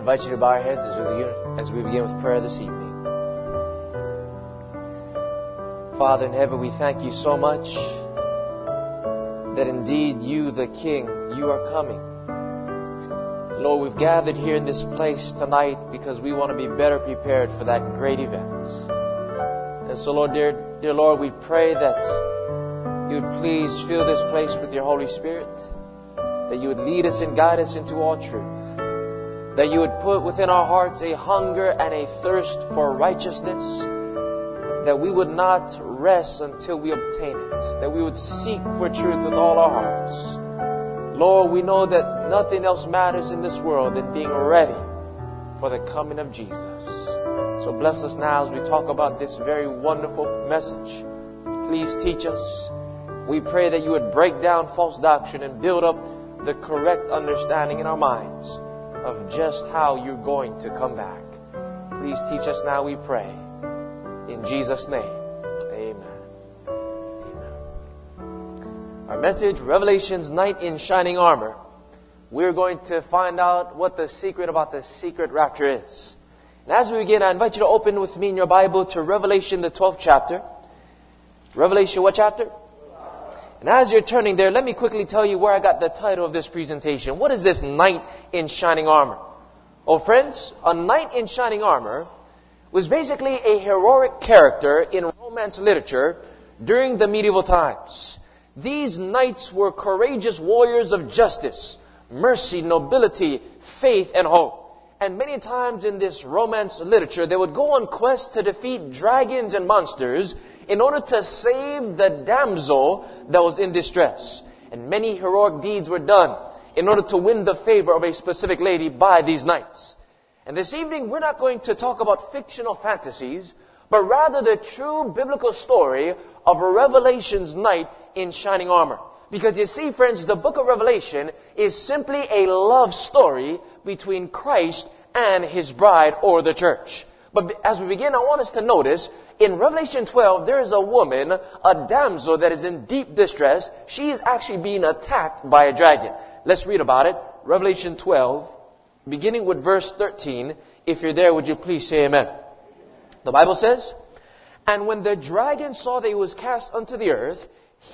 invite you to bow your heads as we begin with prayer this evening. Father in heaven, we thank you so much that indeed you, the King, you are coming. Lord, we've gathered here in this place tonight because we want to be better prepared for that great event. And so, Lord, dear Lord, we pray that you would please fill this place with your Holy Spirit, that you would lead us and guide us into all truth, that you would put within our hearts a hunger and a thirst for righteousness, that we would not rest until we obtain it, that we would seek for truth with all our hearts. Lord, we know that nothing else matters in this world than being ready for the coming of Jesus. So bless us now as we talk about this very wonderful message. Please teach us. We pray that you would break down false doctrine and build up the correct understanding in our minds of just how you're going to come back. Please teach us now, we pray. In Jesus' name, amen. Amen. Our message, Revelation's Knight in Shining Armor. We're going to find out what the secret about the secret rapture is. And as we begin, I invite you to open with me in your Bible to Revelation, the 12th chapter. Revelation, what chapter? And as you're turning there, let me quickly tell you where I got the title of this presentation. What is this knight in shining armor? Oh, friends, a knight in shining armor was basically a heroic character in Romance literature during the medieval times. These knights were courageous warriors of justice, mercy, nobility, faith, and hope. And many times in this Romance literature, they would go on quests to defeat dragons and monsters in order to save the damsel that was in distress. And many heroic deeds were done in order to win the favor of a specific lady by these knights. And this evening, we're not going to talk about fictional fantasies, but rather the true biblical story of a Revelation's knight in shining armor. Because you see, friends, the book of Revelation is simply a love story between Christ and His bride, or the church. But as we begin, I want us to notice, in Revelation 12, there is a woman, a damsel that is in deep distress. She is actually being attacked by a dragon. Let's read about it. Revelation 12, beginning with verse 13. If you're there, would you please say amen? The Bible says, "And when the dragon saw that he was cast unto the earth,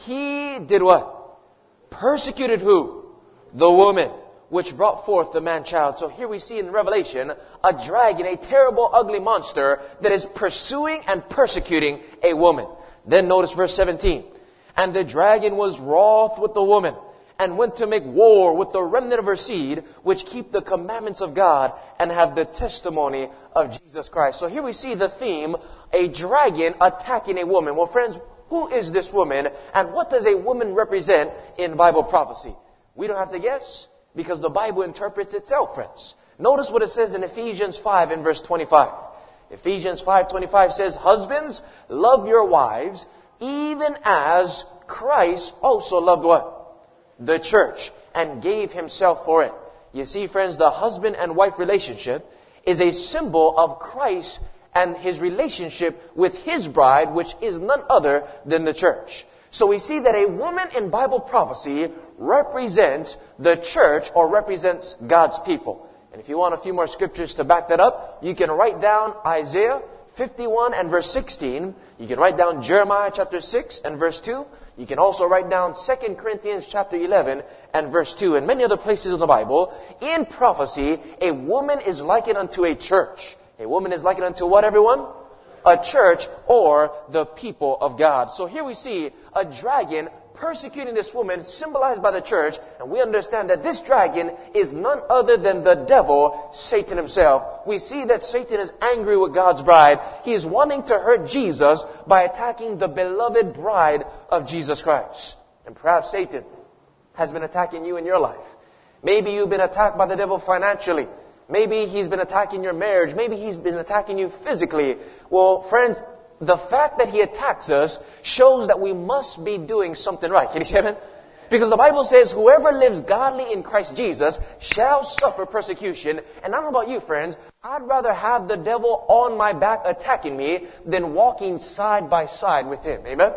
he did what? Persecuted who? The woman, which brought forth the man-child." So here we see in Revelation a dragon, a terrible, ugly monster that is pursuing and persecuting a woman. Then notice verse 17. "And the dragon was wroth with the woman, and went to make war with the remnant of her seed, which keep the commandments of God, and have the testimony of Jesus Christ." So here we see the theme, a dragon attacking a woman. Well, friends, who is this woman, and what does a woman represent in Bible prophecy? We don't have to guess, because the Bible interprets itself, friends. Notice what it says in Ephesians 5 and verse 25. Ephesians 5:25 says, "Husbands, love your wives, even as Christ also loved" what? "The church, and gave Himself for it." You see, friends, the husband and wife relationship is a symbol of Christ and His relationship with His bride, which is none other than the church. So we see that a woman in Bible prophecy represents the church, or represents God's people. And if you want a few more scriptures to back that up, you can write down Isaiah 51 and verse 16. You can write down Jeremiah chapter 6 and verse 2. You can also write down 2 Corinthians chapter 11 and verse 2. And many other places in the Bible, in prophecy, a woman is likened unto a church. A woman is likened unto what, everyone? A church, or the people of God. So here we see a dragon persecuting this woman, symbolized by the church, and we understand that this dragon is none other than the devil, Satan himself. We see that Satan is angry with God's bride. He is wanting to hurt Jesus by attacking the beloved bride of Jesus Christ. And perhaps Satan has been attacking you in your life. Maybe you've been attacked by the devil financially. Maybe he's been attacking your marriage. Maybe he's been attacking you physically. Well, friends, the fact that he attacks us shows that we must be doing something right. Can you say amen? Because the Bible says, "Whoever lives godly in Christ Jesus shall suffer persecution." And I don't know about you, friends, I'd rather have the devil on my back attacking me than walking side by side with him. Amen?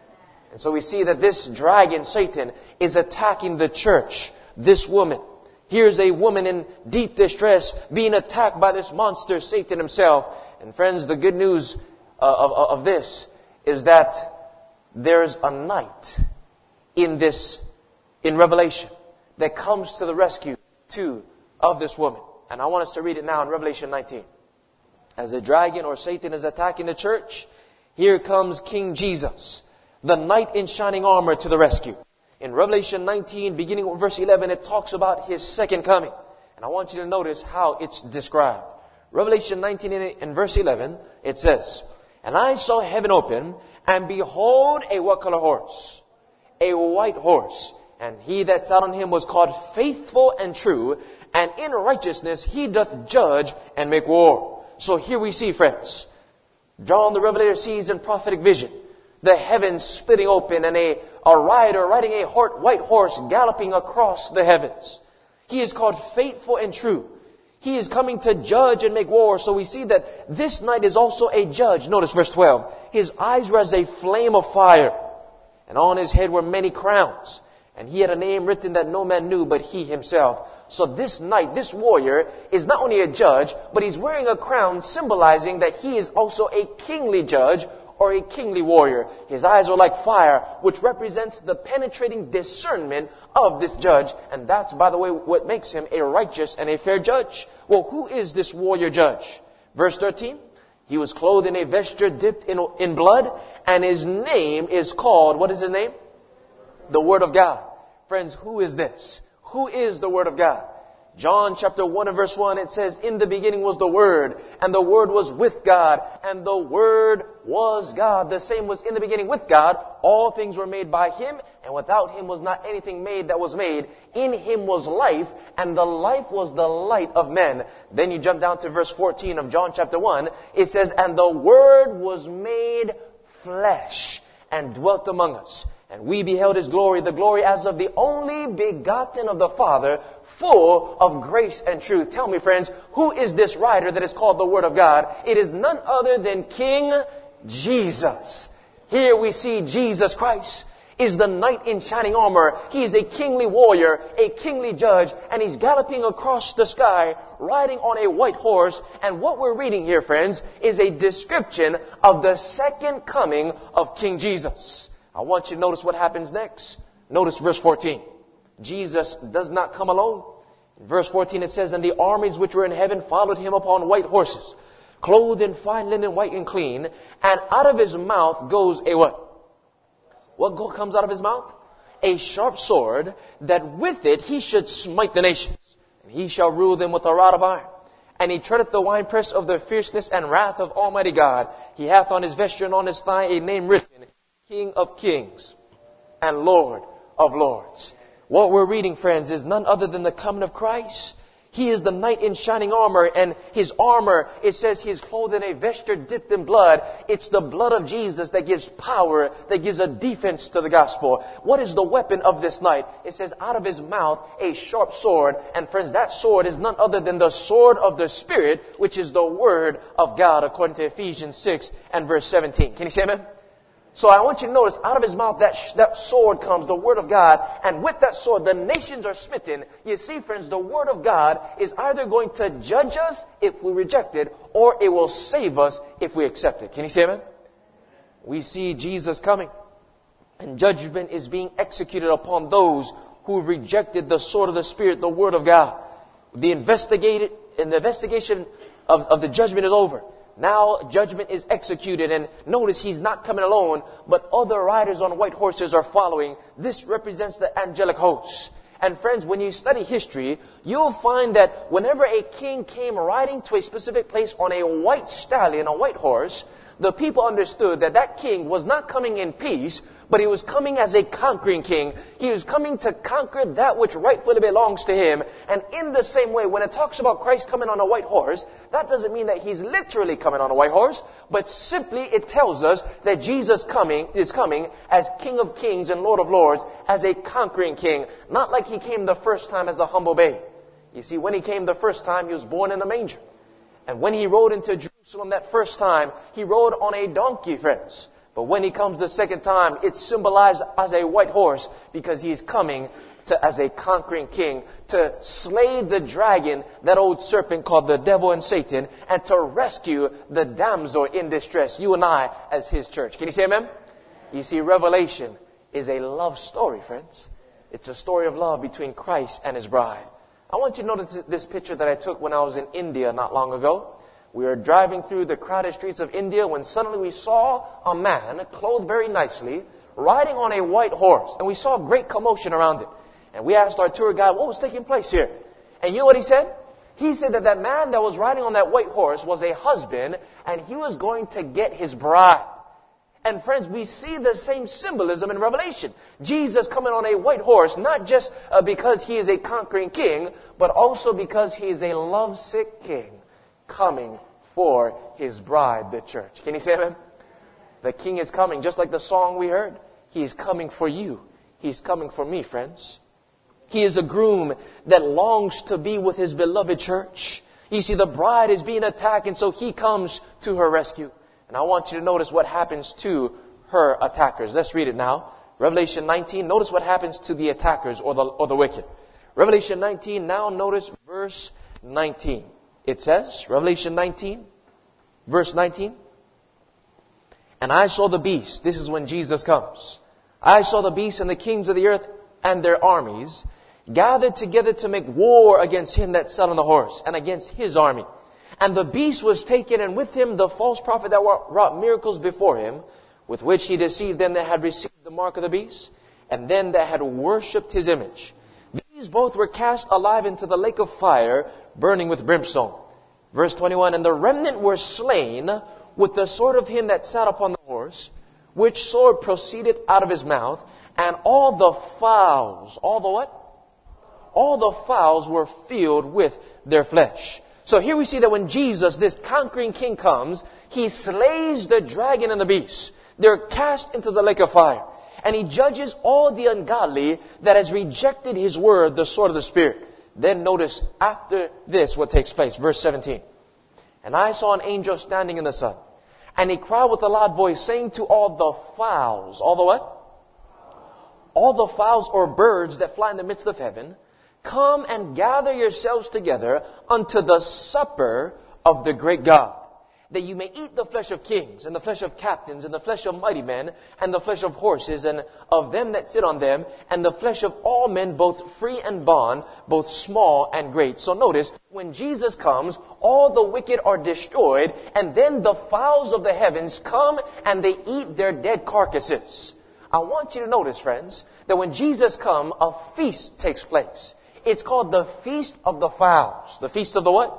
And so we see that this dragon, Satan, is attacking the church, this woman. Here's a woman in deep distress being attacked by this monster, Satan himself. And friends, the good news of this is that there's a knight in Revelation that comes to the rescue too of this woman. And I want us to read it now in Revelation 19. As the dragon or Satan is attacking the church, here comes King Jesus, the knight in shining armor, to the rescue. In Revelation 19, beginning with verse 11, it talks about His second coming. And I want you to notice how it's described. Revelation 19 in verse 11, it says, "And I saw heaven open, and behold a what color horse? A white horse. And he that sat on him was called Faithful and True, and in righteousness he doth judge and make war." So here we see, friends, John the Revelator sees in prophetic vision the heavens splitting open and a rider riding a white horse galloping across the heavens. He is called Faithful and True. He is coming to judge and make war. So we see that this knight is also a judge. Notice verse 12. His eyes were as a flame of fire, and on his head were many crowns. And he had a name written that no man knew but he himself. So this knight, this warrior, is not only a judge, but he's wearing a crown symbolizing that he is also a kingly judge or a kingly warrior. His eyes are like fire, which represents the penetrating discernment of this judge. And that's, by the way, what makes him a righteous and a fair judge. Well, who is this warrior judge? Verse 13, "He was clothed in a vesture dipped in blood, and his name is called," what is his name? The Word of God. Friends, who is this? Who is the Word of God? John chapter 1 and verse 1, it says, "In the beginning was the Word, and the Word was with God, and the Word was God." The same was in the beginning with God. All things were made by Him, and without Him was not anything made that was made. In Him was life, and the life was the light of men. Then you jump down to verse 14 of John chapter 1. It says, "And the Word was made flesh, and dwelt among us. And we beheld His glory, the glory as of the only begotten of the Father, full of grace and truth." Tell me, friends, who is this rider that is called the Word of God? It is none other than King Jesus. Here we see Jesus Christ is the knight in shining armor. He is a kingly warrior, a kingly judge, and He's galloping across the sky, riding on a white horse. And what we're reading here, friends, is a description of the second coming of King Jesus. I want you to notice what happens next. Notice verse 14. Jesus does not come alone. In verse 14 it says, "And the armies which were in heaven followed Him upon white horses, clothed in fine linen, white and clean. And out of His mouth goes a" what? What comes out of His mouth? "A sharp sword, that with it He should smite the nations. And He shall rule them with a rod of iron. And He treadeth the winepress of the fierceness and wrath of Almighty God. He hath on His vesture and on His thigh a name written, King of Kings and Lord of Lords." What we're reading, friends, is none other than the coming of Christ. He is the knight in shining armor, and His armor, it says He is clothed in a vesture dipped in blood. It's the blood of Jesus that gives power, that gives a defense to the gospel. What is the weapon of this knight? It says, out of His mouth a sharp sword. And friends, that sword is none other than the sword of the Spirit, which is the Word of God, according to Ephesians 6 and verse 17. Can you say amen? So I want you to notice, out of His mouth that sword comes, the Word of God. And with that sword, the nations are smitten. You see, friends, the Word of God is either going to judge us if we reject it, or it will save us if we accept it. Can you say amen? We see Jesus coming, and judgment is being executed upon those who rejected the sword of the Spirit, the Word of God. The investigation of the judgment is over. Now judgment is executed, and notice He's not coming alone, but other riders on white horses are following. This represents the angelic hosts. And friends, when you study history, you'll find that whenever a king came riding to a specific place on a white stallion, a white horse, the people understood that that king was not coming in peace, but he was coming as a conquering king. He was coming to conquer that which rightfully belongs to him. And in the same way, when it talks about Christ coming on a white horse, that doesn't mean that He's literally coming on a white horse, but simply it tells us that Jesus is coming as King of Kings and Lord of Lords, as a conquering king. Not like He came the first time as a humble babe. You see, when He came the first time, He was born in a manger. And when He rode into Jerusalem that first time, He rode on a donkey, friends. But when He comes the second time, it's symbolized as a white horse, because He is coming as a conquering king, to slay the dragon, that old serpent called the devil and Satan, and to rescue the damsel in distress, you and I as his church. Can you say amen? You see, Revelation is a love story, friends. It's a story of love between Christ and his bride. I want you to notice this picture that I took when I was in India not long ago. We were driving through the crowded streets of India when suddenly we saw a man clothed very nicely, riding on a white horse. And we saw great commotion around it. And we asked our tour guide, what was taking place here? And you know what he said? He said that that man that was riding on that white horse was a husband, and he was going to get his bride. And friends, we see the same symbolism in Revelation. Jesus coming on a white horse, not just because he is a conquering king, but also because he is a lovesick king coming for his bride, the church. Can you say amen? The king is coming, just like the song we heard. He is coming for you. He's coming for me, friends. He is a groom that longs to be with his beloved church. You see, the bride is being attacked, and so he comes to her rescue. And I want you to notice what happens to her attackers. Let's read it now. Revelation 19. Notice what happens to the attackers or the wicked. Revelation 19. Now notice verse 19. It says, Revelation 19, verse 19. And I saw the beast. This is when Jesus comes. I saw the beast and the kings of the earth and their armies gathered together to make war against him that sat on the horse and against his army. And the beast was taken, and with him the false prophet that wrought miracles before him, with which he deceived them that had received the mark of the beast, and them that had worshipped his image. These both were cast alive into the lake of fire, burning with brimstone. Verse 21, and the remnant were slain with the sword of him that sat upon the horse, which sword proceeded out of his mouth, and all the fowls, all the what? All the fowls were filled with their flesh. So here we see that when Jesus, this conquering king, comes, he slays the dragon and the beast. They're cast into the lake of fire. And he judges all the ungodly that has rejected his word, the sword of the Spirit. Then notice after this what takes place. Verse 17. And I saw an angel standing in the sun. And he cried with a loud voice, saying to all the fowls, all the what? All the fowls or birds that fly in the midst of heaven, come and gather yourselves together unto the supper of the great God, that you may eat the flesh of kings, and the flesh of captains, and the flesh of mighty men, and the flesh of horses, and of them that sit on them, and the flesh of all men, both free and bond, both small and great. So notice, when Jesus comes, all the wicked are destroyed, and then the fowls of the heavens come and they eat their dead carcasses. I want you to notice, friends, that when Jesus comes, a feast takes place. It's called the Feast of the Fowls. The Feast of the what?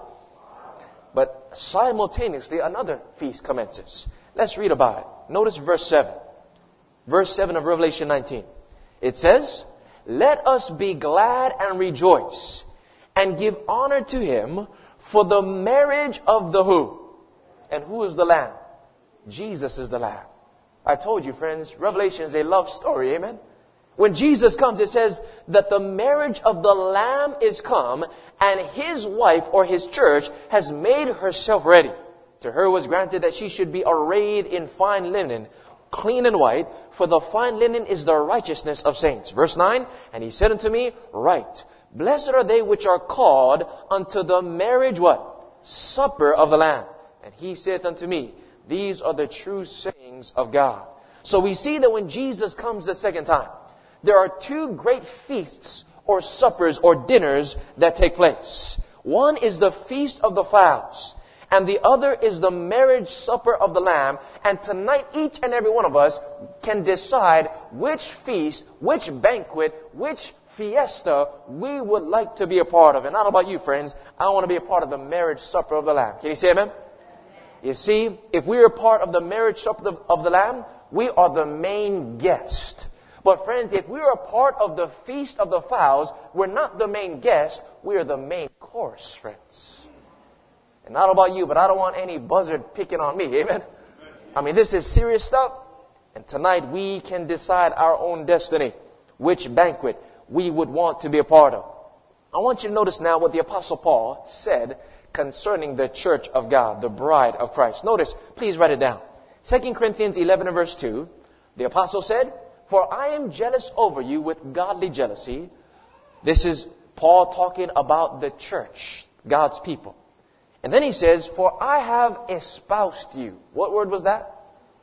But simultaneously, another feast commences. Let's read about it. Notice verse 7. Verse 7 of Revelation 19. It says, let us be glad and rejoice, and give honor to him, for the marriage of the who? And who is the Lamb? Jesus is the Lamb. I told you, friends, Revelation is a love story. Amen? When Jesus comes, it says that the marriage of the Lamb is come, and his wife or his church has made herself ready. To her was granted that she should be arrayed in fine linen, clean and white, for the fine linen is the righteousness of saints. Verse 9, and he said unto me, write, blessed are they which are called unto the marriage, what? Supper of the Lamb. And he saith unto me, these are the true sayings of God. So we see that when Jesus comes the second time, there are two great feasts or suppers or dinners that take place. One is the Feast of the Fowls, and the other is the marriage supper of the Lamb. And tonight, each and every one of us can decide which feast, which banquet, which fiesta we would like to be a part of. And not about you, friends. I want to be a part of the marriage supper of the Lamb. Can you say amen? You see, if we are part of the marriage supper of the Lamb, we are the main guest. But friends, if we are a part of the Feast of the Fowls, we're not the main guest, we are the main course, friends. And not about you, but I don't want any buzzard picking on me, amen? I mean, this is serious stuff. And tonight we can decide our own destiny, which banquet we would want to be a part of. I want you to notice now what the Apostle Paul said concerning the church of God, the bride of Christ. Notice, please write it down. 2 Corinthians 11 and verse 2, the Apostle said, for I am jealous over you with godly jealousy, This is Paul talking about the church, God's people. And then he says, for I have espoused you. What word was that?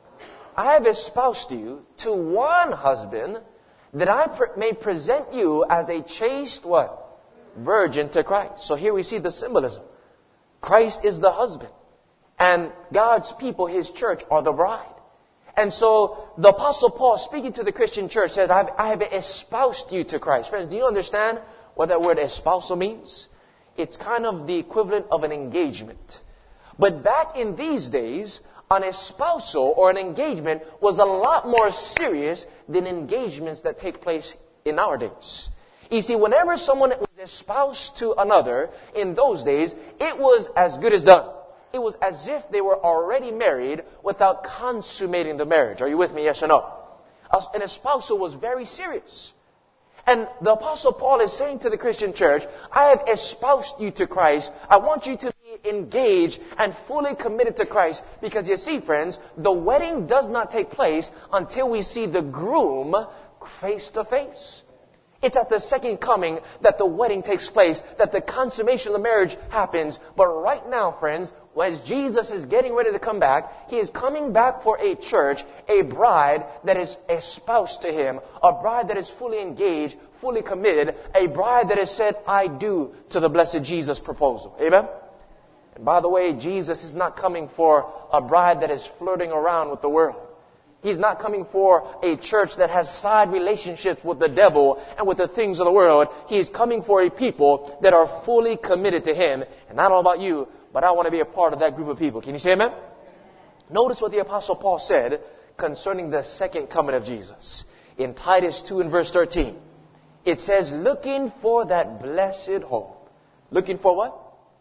I have espoused you to one husband, that I may present you as a chaste what? Virgin to Christ. So here we see the symbolism. Christ is the husband. And God's people, His church, are the bride. And so the Apostle Paul, speaking to the Christian church, says, I have espoused you to Christ. Friends, do you understand what that word espousal means? It's kind of the equivalent of an engagement. But back in these days, an espousal or an engagement was a lot more serious than engagements that take place in our days. You see, whenever someone was espoused to another in those days, it was as good as done. It was as if they were already married without consummating the marriage. Are you with me? Yes or no? An espousal was very serious. And the Apostle Paul is saying to the Christian church, I have espoused you to Christ. I want you to be engaged and fully committed to Christ. Because you see, friends, the wedding does not take place until we see the groom face to face. It's at the second coming that the wedding takes place, that the consummation of the marriage happens. But right now, friends, as Jesus is getting ready to come back, He is coming back for a church, a bride that is espoused to Him, a bride that is fully engaged, fully committed, a bride that has said, I do to the blessed Jesus proposal. Amen? And by the way, Jesus is not coming for a bride that is flirting around with the world. He's not coming for a church that has side relationships with the devil and with the things of the world. He is coming for a people that are fully committed to Him. And I don't know about you, but I want to be a part of that group of people. Can you say amen? Notice what the Apostle Paul said concerning the second coming of Jesus. In Titus 2 and verse 13, it says, looking for that blessed hope. Looking for what?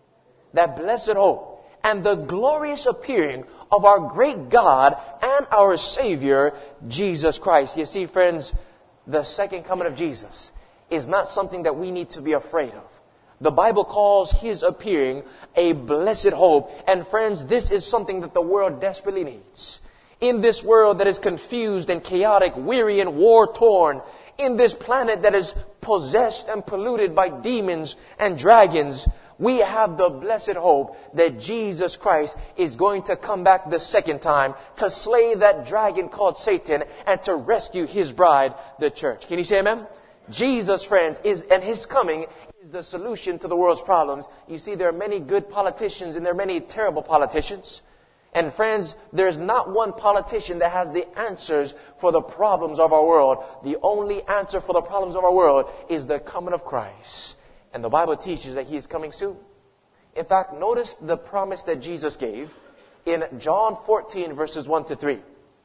That blessed hope. And the glorious appearing of our great God and our Savior, Jesus Christ. You see, friends, the second coming of Jesus is not something that we need to be afraid of. The Bible calls His appearing a blessed hope. And friends, this is something that the world desperately needs. In this world that is confused and chaotic, weary and war-torn, in this planet that is possessed and polluted by demons and dragons, we have the blessed hope that Jesus Christ is going to come back the second time to slay that dragon called Satan and to rescue His bride, the church. Can you say amen? Jesus, friends, and His coming is the solution to the world's problems. You see, there are many good politicians and there are many terrible politicians. And friends, there's not one politician that has the answers for the problems of our world. The only answer for the problems of our world is the coming of Christ. And the Bible teaches that He is coming soon. In fact, notice the promise that Jesus gave in John 14 verses 1 to 3.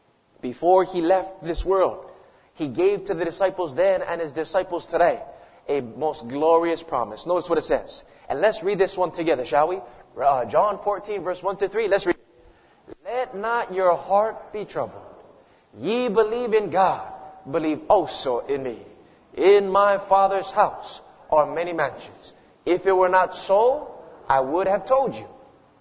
Before He left this world, He gave to the disciples then and His disciples today a most glorious promise. Notice what it says. And let's read this one together, shall we? John 14 verse 1 to 3. Let's read. Let not your heart be troubled. Ye believe in God, believe also in me. In my Father's house are many mansions. If it were not so, I would have told you.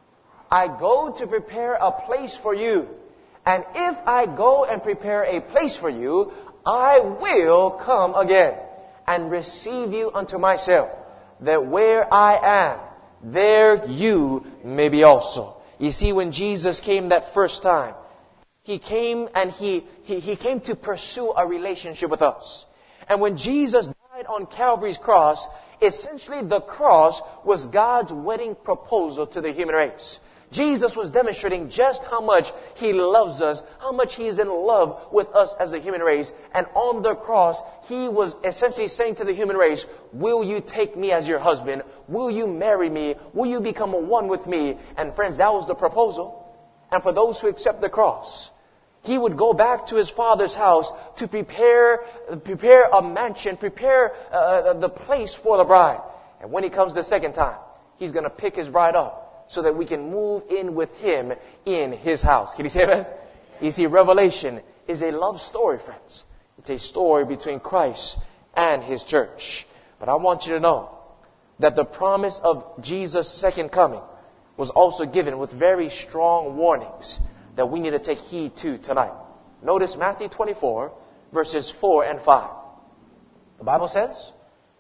I go to prepare a place for you. And if I go and prepare a place for you, I will come again and receive you unto myself, that where I am, there you may be also. You see, when Jesus came that first time, He came and He came to pursue a relationship with us. And when Jesus died on Calvary's cross, essentially the cross was God's wedding proposal to the human race. Jesus was demonstrating just how much He loves us, how much He is in love with us as a human race. And on the cross, He was essentially saying to the human race, will you take me as your husband? Will you marry me? Will you become one with me? And friends, that was the proposal. And for those who accept the cross, He would go back to His Father's house to prepare a mansion, prepare the place for the bride. And when He comes the second time, He's going to pick His bride up so that we can move in with Him in His house. Can you say that? You see, Revelation is a love story, friends. It's a story between Christ and His church. But I want you to know that the promise of Jesus' second coming was also given with very strong warnings that we need to take heed to tonight. Notice Matthew 24, verses 4 and 5. The Bible says,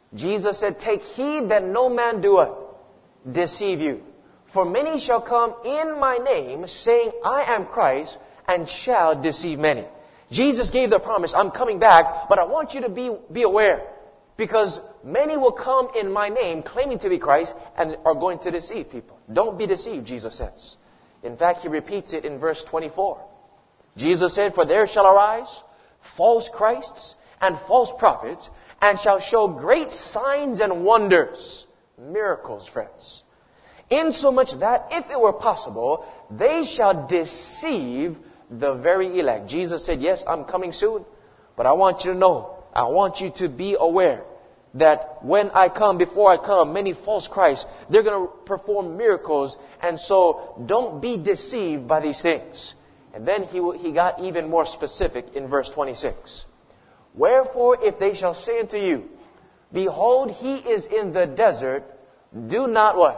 Jesus said, take heed that no man do what? Deceive you. For many shall come in my name, saying, I am Christ, and shall deceive many. Jesus gave the promise, I'm coming back, but I want you to be aware. Because many will come in my name, claiming to be Christ, and are going to deceive people. Don't be deceived, Jesus says. In fact, He repeats it in verse 24. Jesus said, for there shall arise false Christs and false prophets, and shall show great signs and wonders. Miracles, friends. Insomuch that, if it were possible, they shall deceive the very elect. Jesus said, yes, I'm coming soon, but I want you to know, I want you to be aware that when I come, before I come, many false Christs, they're going to perform miracles, and so don't be deceived by these things. And then he got even more specific in verse 26. Wherefore, if they shall say unto you, behold, He is in the desert, do not what?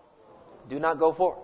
Do not go forth.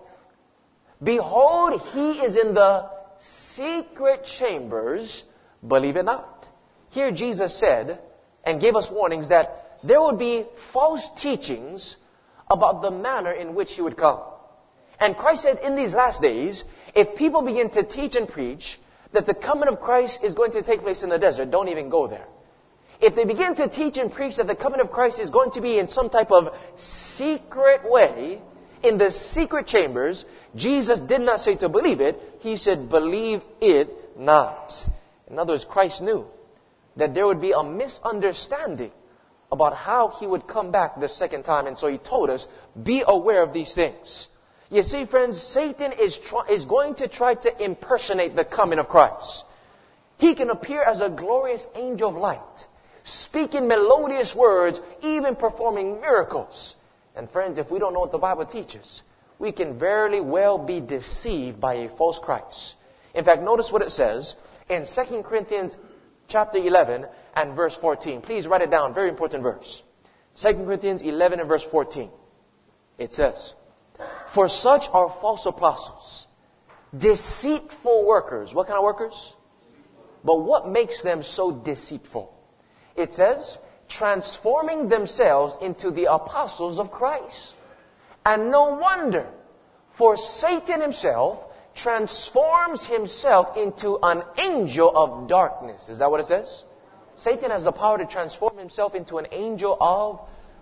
Behold, He is in the secret chambers, believe it not. Here Jesus said, and gave us warnings that there would be false teachings about the manner in which He would come. And Christ said, in these last days, if people begin to teach and preach that the coming of Christ is going to take place in the desert, don't even go there. If they begin to teach and preach that the coming of Christ is going to be in some type of secret way, in the secret chambers, Jesus did not say to believe it. He said, believe it not. In other words, Christ knew that there would be a misunderstanding about how He would come back the second time. And so He told us, be aware of these things. You see, friends, Satan is going to try to impersonate the coming of Christ. He can appear as a glorious angel of light, speaking melodious words, even performing miracles. And friends, if we don't know what the Bible teaches, we can very well be deceived by a false Christ. In fact, notice what it says in 2 Corinthians chapter 11 and verse 14. Please write it down. Very important verse. 2 Corinthians 11 and verse 14. It says, for such are false apostles, deceitful workers. What kind of workers? But what makes them so deceitful? It says, transforming themselves into the apostles of Christ. And no wonder, for Satan himself transforms himself into an angel of darkness. Is that what it says? Satan has the power to transform himself into an angel of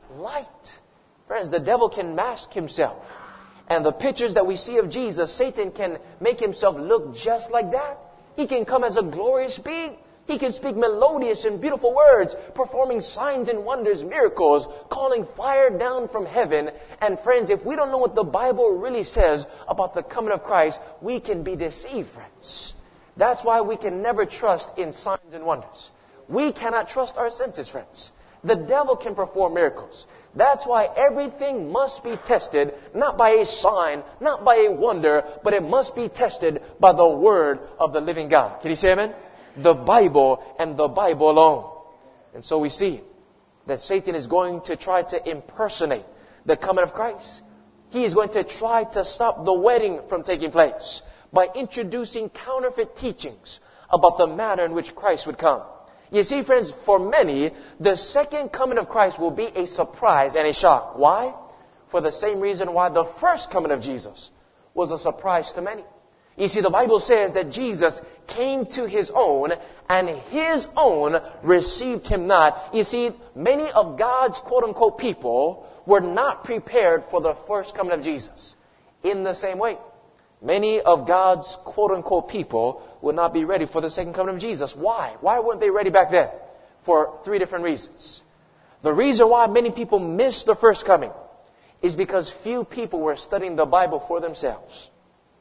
light. Friends, the devil can mask himself. And the pictures that we see of Jesus, Satan can make himself look just like that. He can come as a glorious being. He can speak melodious and beautiful words, performing signs and wonders, miracles, calling fire down from heaven. And friends, if we don't know what the Bible really says about the coming of Christ, we can be deceived, friends. That's why we can never trust in signs and wonders. We cannot trust our senses, friends. The devil can perform miracles. That's why everything must be tested, not by a sign, not by a wonder, but it must be tested by the Word of the living God. Can you say amen? The Bible and the Bible alone. And so we see that Satan is going to try to impersonate the coming of Christ. He is going to try to stop the wedding from taking place by introducing counterfeit teachings about the manner in which Christ would come. You see, friends, for many, the second coming of Christ will be a surprise and a shock. Why? For the same reason why the first coming of Jesus was a surprise to many. You see, the Bible says that Jesus came to His own, and His own received Him not. You see, many of God's quote-unquote people were not prepared for the first coming of Jesus. In the same way, many of God's quote-unquote people would not be ready for the second coming of Jesus. Why? Why weren't they ready back then? For three different reasons. The reason why many people missed the first coming is because few people were studying the Bible for themselves.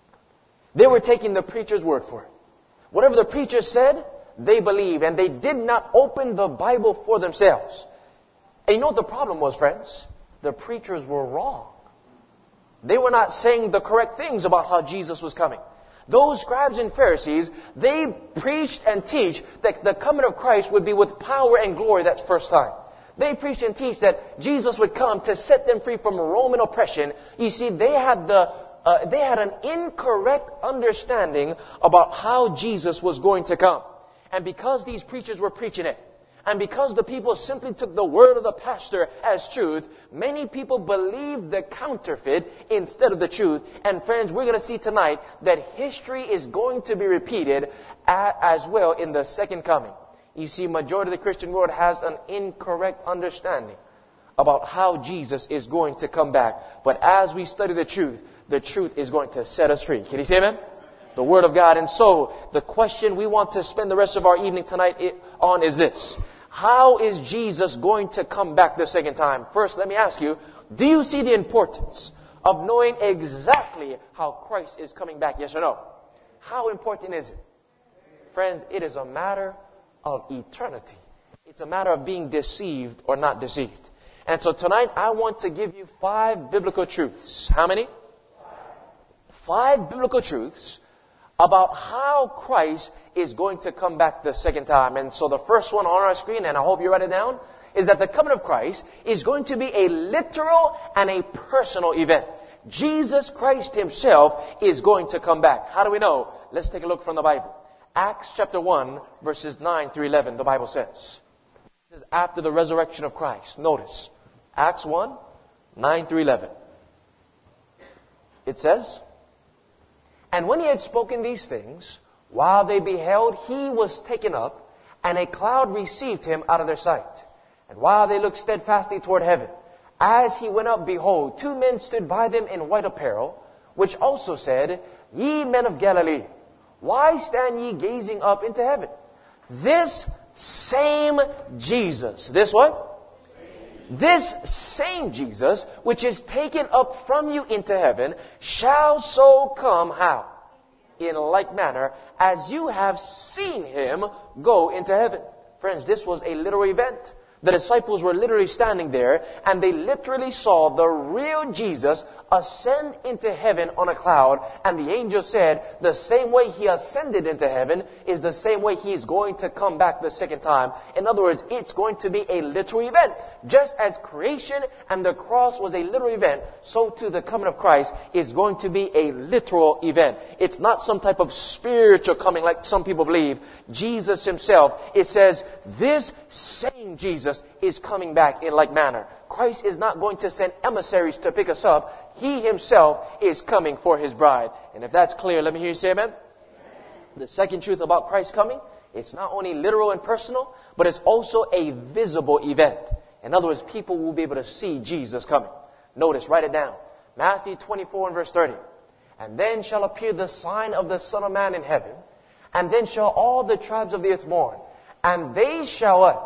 They were taking the preacher's word for it. Whatever the preacher said, they believed, and they did not open the Bible for themselves. And you know what the problem was, friends? The preachers were wrong. They were not saying the correct things about how Jesus was coming. Those scribes and Pharisees, they preached and teach that the coming of Christ would be with power and glory that first time. They preached and teach that Jesus would come to set them free from Roman oppression. You see, they had an incorrect understanding about how Jesus was going to come. And because these preachers were preaching it, And because the people simply took the word of the pastor as truth, many people believed the counterfeit instead of the truth. And friends, we're going to see tonight that history is going to be repeated as well in the second coming. You see, majority of the Christian world has an incorrect understanding about how Jesus is going to come back. But as we study the truth is going to set us free. Can you say amen? The Word of God. And so, the question we want to spend the rest of our evening tonight on is this. How is Jesus going to come back the second time? First, let me ask you, do you see the importance of knowing exactly how Christ is coming back? Yes or no? How important is it? Friends, it is a matter of eternity. It's a matter of being deceived or not deceived. And so tonight, I want to give you 5 biblical truths. How many? 5 biblical truths about how Christ is going to come back the second time. And so the first one on our screen, and I hope you write it down, is that the coming of Christ is going to be a literal and a personal event. Jesus Christ Himself is going to come back. How do we know? Let's take a look from the Bible. Acts chapter 1, verses 9 through 11, the Bible says. This is after the resurrection of Christ. Notice, Acts 1, 9 through 11. It says, "And when He had spoken these things, while they beheld, He was taken up, and a cloud received Him out of their sight. And while they looked steadfastly toward heaven, as He went up, behold, 2 men stood by them in white apparel, which also said, Ye men of Galilee, why stand ye gazing up into heaven? This same Jesus," this what? "This same Jesus, which is taken up from you into heaven, shall so come," how? "In like manner as you have seen Him go into heaven." Friends, this was a literal event. The disciples were literally standing there, and they literally saw the real Jesus ascend into heaven on a cloud. And the angel said, the same way He ascended into heaven is the same way He is going to come back the second time. In other words, it's going to be a literal event. Just as creation and the cross was a literal event, so too the coming of Christ is going to be a literal event. It's not some type of spiritual coming like some people believe. Jesus Himself, it says, this same Jesus is coming back in like manner. Christ is not going to send emissaries to pick us up. He Himself is coming for His bride. And if that's clear, let me hear you say amen. The second truth about Christ coming, it's not only literal and personal, but it's also a visible event. In other words, people will be able to see Jesus coming. Notice, write it down. Matthew 24 and verse 30. "And then shall appear the sign of the Son of Man in heaven, and then shall all the tribes of the earth mourn, and they shall what?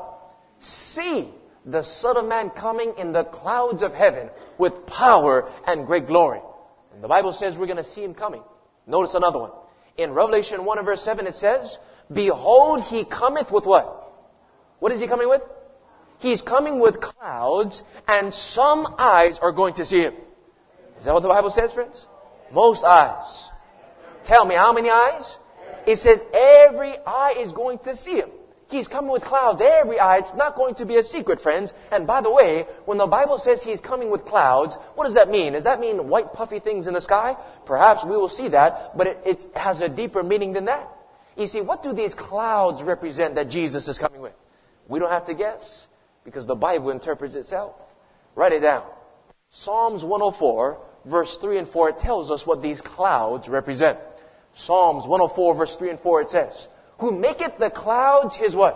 See the Son of Man coming in the clouds of heaven with power and great glory." And the Bible says we're going to see Him coming. Notice another one. In Revelation 1 and verse 7 it says, "Behold, He cometh with" what? What is He coming with? He's coming with clouds, and some eyes are going to see Him. Is that what the Bible says, friends? Most eyes. Tell me, how many eyes? It says every eye is going to see Him. He's coming with clouds. Every eye. It's not going to be a secret, friends. And by the way, when the Bible says He's coming with clouds, what does that mean? Does that mean white puffy things in the sky? Perhaps we will see that, but it has a deeper meaning than that. You see, what do these clouds represent that Jesus is coming with? We don't have to guess, because the Bible interprets itself. Write it down. Psalms 104, verse 3 and 4, it tells us what these clouds represent. Psalms 104, verse 3 and 4, it says, "Who maketh the clouds His" what?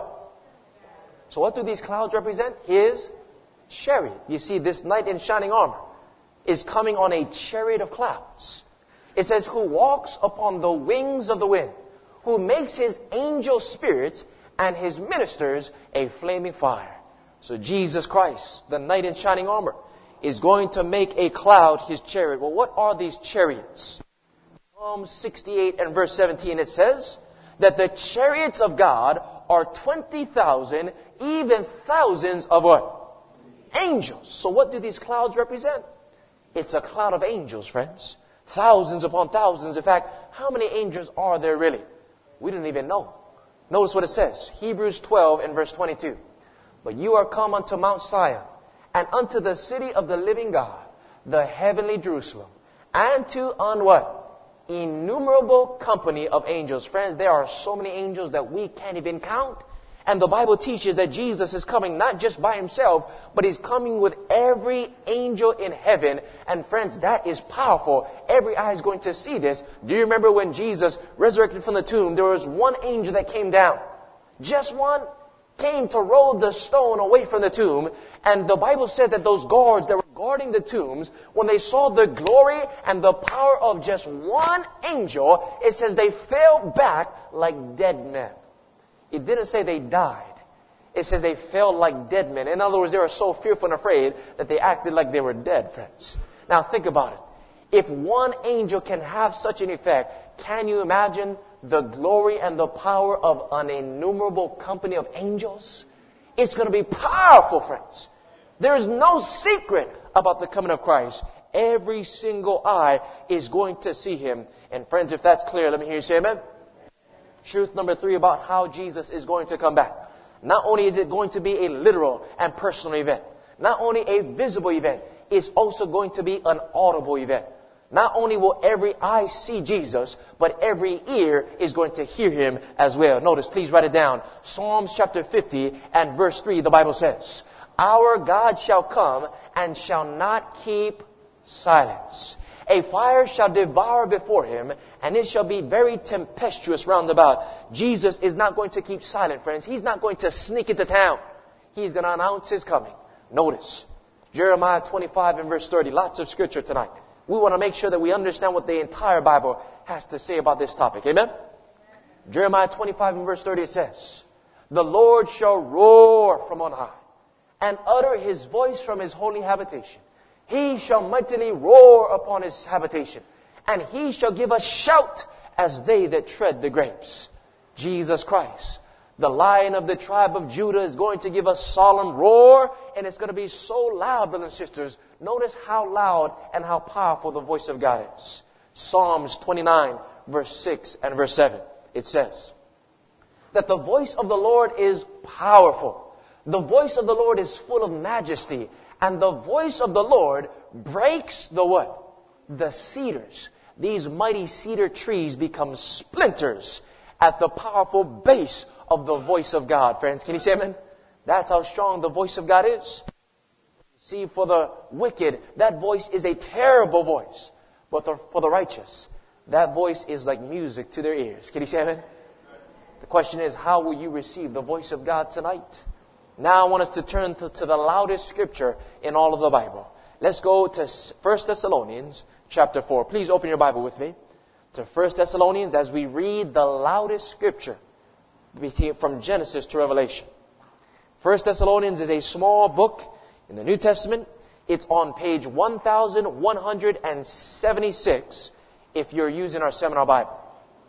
So what do these clouds represent? His chariot. You see, this knight in shining armor is coming on a chariot of clouds. It says, "Who walks upon the wings of the wind, who makes His angel spirits and His ministers a flaming fire." So Jesus Christ, the knight in shining armor, is going to make a cloud His chariot. Well, what are these chariots? Psalm 68 and verse 17, it says that the chariots of God are 20,000, even thousands of what? Angels. So what do these clouds represent? It's a cloud of angels, friends. Thousands upon thousands. In fact, how many angels are there really? We don't even know. Notice what it says. Hebrews 12 and verse 22. "But you are come unto Mount Zion, and unto the city of the living God, the heavenly Jerusalem, and to an" what? "Innumerable company of angels." Friends, there are so many angels that we can't even count. And the Bible teaches that Jesus is coming not just by himself, but he's coming with every angel in heaven. And friends, that is powerful. Every eye is going to see this. Do you remember when Jesus resurrected from the tomb, there was one angel that came down. Just one came to roll the stone away from the tomb. And the Bible said that those guards that were guarding the tombs, when they saw the glory and the power of just one angel, it says they fell back like dead men. It didn't say they died. It says they fell like dead men. In other words, they were so fearful and afraid that they acted like they were dead, friends. Now think about it. If one angel can have such an effect, can you imagine the glory and the power of an innumerable company of angels? It's going to be powerful, friends. There is no secret about the coming of Christ. Every single eye is going to see him. And friends, if that's clear, let me hear you say amen. Truth number 3 about how Jesus is going to come back. Not only is it going to be a literal and personal event, not only a visible event, it's also going to be an audible event. Not only will every eye see Jesus, but every ear is going to hear him as well. Notice, please write it down. Psalms chapter 50 and verse 3, the Bible says, "Our God shall come and shall not keep silence. A fire shall devour before him, and it shall be very tempestuous round about." Jesus is not going to keep silent, friends. He's not going to sneak into town. He's going to announce his coming. Notice, Jeremiah 25 and verse 30. Lots of scripture tonight. We want to make sure that we understand what the entire Bible has to say about this topic. Amen? Jeremiah 25 and verse 30, it says, "The Lord shall roar from on high, and utter his voice from his holy habitation. He shall mightily roar upon his habitation, and he shall give a shout as they that tread the grapes." Jesus Christ, the Lion of the tribe of Judah, is going to give a solemn roar, and it's going to be so loud, brothers and sisters. Notice how loud and how powerful the voice of God is. Psalms 29, verse 6 and verse 7. It says that the voice of the Lord is powerful. The voice of the Lord is full of majesty. And the voice of the Lord breaks the what? The cedars. These mighty cedar trees become splinters at the powerful base of the voice of God. Friends, can you say amen? That's how strong the voice of God is. See, for the wicked, that voice is a terrible voice. But for the righteous, that voice is like music to their ears. Can you say amen? The question is, how will you receive the voice of God tonight? Now I want us to turn to the loudest scripture in all of the Bible. Let's go to 1 Thessalonians chapter 4. Please open your Bible with me to 1 Thessalonians as we read the loudest scripture from Genesis to Revelation. 1 Thessalonians is a small book in the New Testament. It's on page 1176 if you're using our seminar Bible.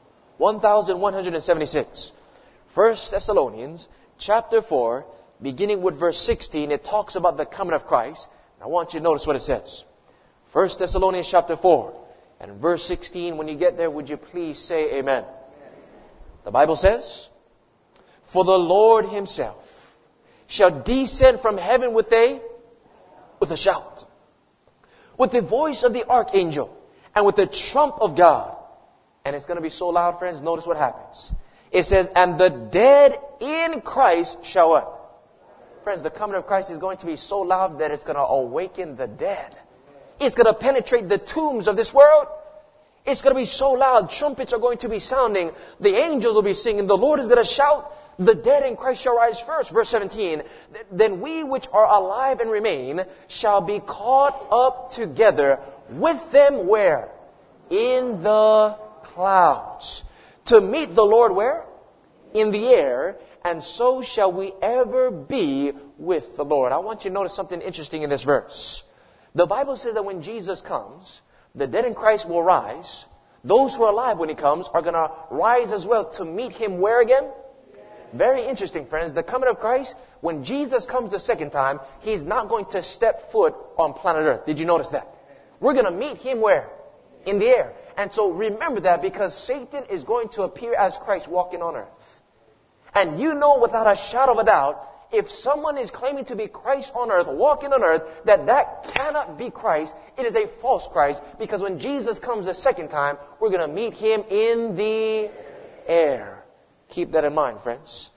1176. 1 Thessalonians chapter 4, beginning with verse 16, it talks about the coming of Christ. And I want you to notice what it says. 1 Thessalonians chapter 4 and verse 16. When you get there, would you please say amen? The Bible says, "For the Lord himself shall descend from heaven with a shout, with the voice of the archangel, and with the trump of God." And it's going to be so loud, friends. Notice what happens. It says, "And the dead in Christ shall" what? Friends, the coming of Christ is going to be so loud that it's going to awaken the dead. It's going to penetrate the tombs of this world. It's going to be so loud. Trumpets are going to be sounding. The angels will be singing. The Lord is going to shout. The dead in Christ shall rise first. Verse 17. "Then we which are alive and remain shall be caught up together with them" where? "In the clouds. To meet the Lord" where? "In the air. And so shall we ever be with the Lord." I want you to notice something interesting in this verse. The Bible says that when Jesus comes, the dead in Christ will rise. Those who are alive when he comes are going to rise as well to meet him where again? Very interesting, friends. The coming of Christ, when Jesus comes the second time, he's not going to step foot on planet Earth. Did you notice that? We're going to meet him where? In the air. And so remember that, because Satan is going to appear as Christ walking on earth. And you know without a shadow of a doubt, if someone is claiming to be Christ on earth, walking on earth, that cannot be Christ. It is a false Christ, because when Jesus comes the second time, we're going to meet him in the air. Keep that in mind, friends.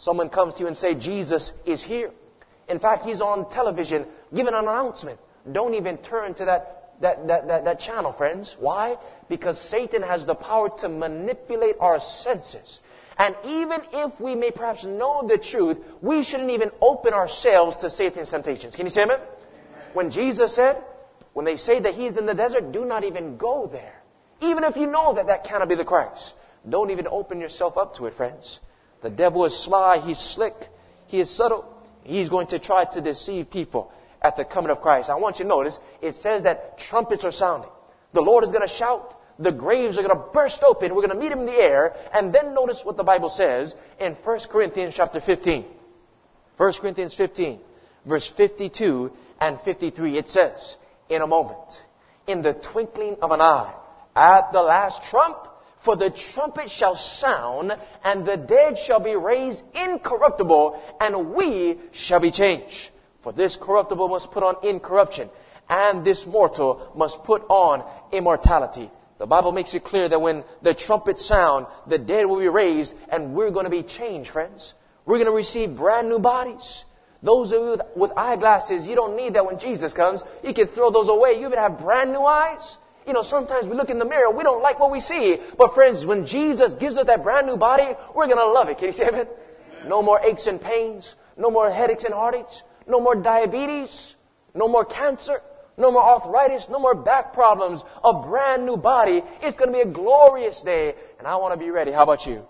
Someone comes to you and say, Jesus is here. In fact, he's on television giving an announcement. Don't even turn to that channel, friends. Why? Because Satan has the power to manipulate our senses. And even if we may perhaps know the truth, we shouldn't even open ourselves to Satan's temptations. Can you say amen? When Jesus said, when they say that he's in the desert, do not even go there. Even if you know that cannot be the Christ. Don't even open yourself up to it, friends. The devil is sly, he's slick, he is subtle. He's going to try to deceive people at the coming of Christ. I want you to notice, it says that trumpets are sounding. The Lord is going to shout. The graves are going to burst open. We're going to meet him in the air. And then notice what the Bible says in 1 Corinthians chapter 15. 1 Corinthians 15, verse 52 and 53. It says, in a moment, in the twinkling of an eye, at the last trump, for the trumpet shall sound, and the dead shall be raised incorruptible, and we shall be changed. For this corruptible must put on incorruption, and this mortal must put on immortality. The Bible makes it clear that when the trumpets sound, the dead will be raised, and we're going to be changed, friends. We're going to receive brand new bodies. Those of you with eyeglasses, you don't need that when Jesus comes. You can throw those away. You even have brand new eyes. You know, sometimes we look in the mirror, we don't like what we see. But friends, when Jesus gives us that brand new body, we're going to love it. Can you say amen? No more aches and pains. No more headaches and heartaches. No more diabetes. No more cancer. No more arthritis. No more back problems. A brand new body. It's going to be a glorious day. And I want to be ready. How about you?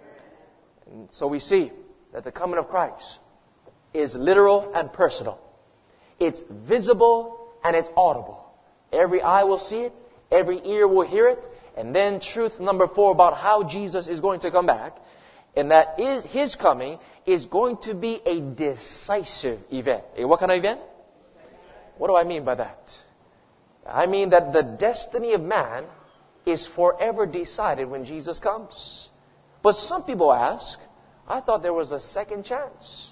And so we see that the coming of Christ is literal and personal. It's visible and it's audible. Every eye will see it. Every ear will hear it. And then truth number 4 about how Jesus is going to come back. And that is his coming is going to be a decisive event. What kind of event? What do I mean by that? I mean that the destiny of man is forever decided when Jesus comes. But some people ask, I thought there was a second chance.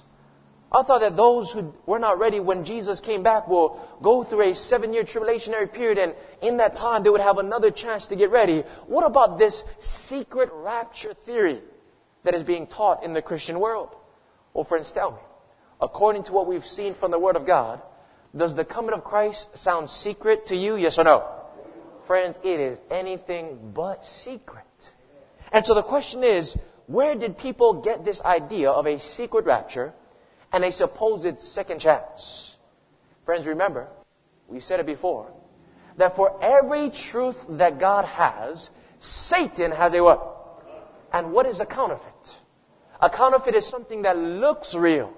I thought that those who were not ready when Jesus came back will go through a 7-year tribulationary period, and in that time they would have another chance to get ready. What about this secret rapture theory that is being taught in the Christian world? Well, friends, tell me, according to what we've seen from the Word of God, does the coming of Christ sound secret to you? Yes or no? Friends, it is anything but secret. And so the question is, where did people get this idea of a secret rapture and a supposed second chance? Friends, remember, we said it before, that for every truth that God has, Satan has a what? And what is a counterfeit? A counterfeit is something that looks real,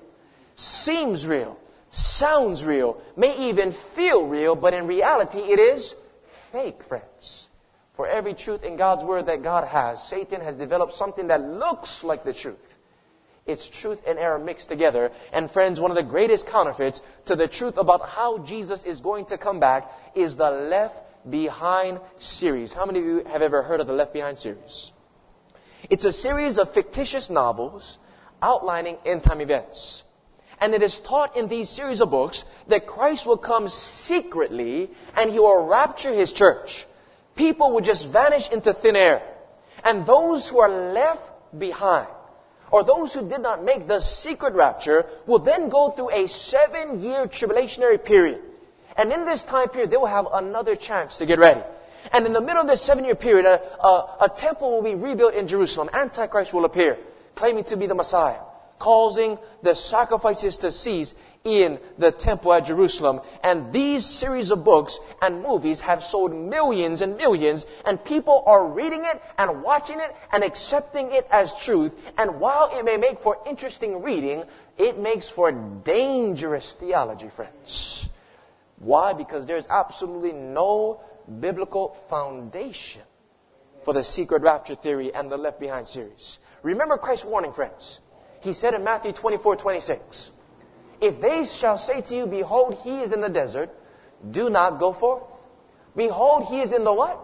seems real, sounds real, may even feel real, but in reality it is fake, friends. For every truth in God's Word that God has, Satan has developed something that looks like the truth. It's truth and error mixed together. And friends, one of the greatest counterfeits to the truth about how Jesus is going to come back is the Left Behind series. How many of you have ever heard of the Left Behind series? It's a series of fictitious novels outlining end-time events. And it is taught in these series of books that Christ will come secretly and He will rapture His church. People will just vanish into thin air. And those who are left behind, or those who did not make the secret rapture, will then go through a 7-year tribulationary period. And in this time period, they will have another chance to get ready. And in the middle of this 7-year period, a temple will be rebuilt in Jerusalem. Antichrist will appear, claiming to be the Messiah, causing the sacrifices to cease in the temple at Jerusalem. And these series of books and movies have sold millions and millions, and people are reading it and watching it and accepting it as truth. And while it may make for interesting reading, it makes for dangerous theology, friends. Why? Because there's absolutely no biblical foundation for the secret rapture theory and the Left Behind series. Remember Christ's warning, friends. He said in Matthew 24:26, if they shall say to you, behold, He is in the desert, do not go forth. Behold, He is in the what?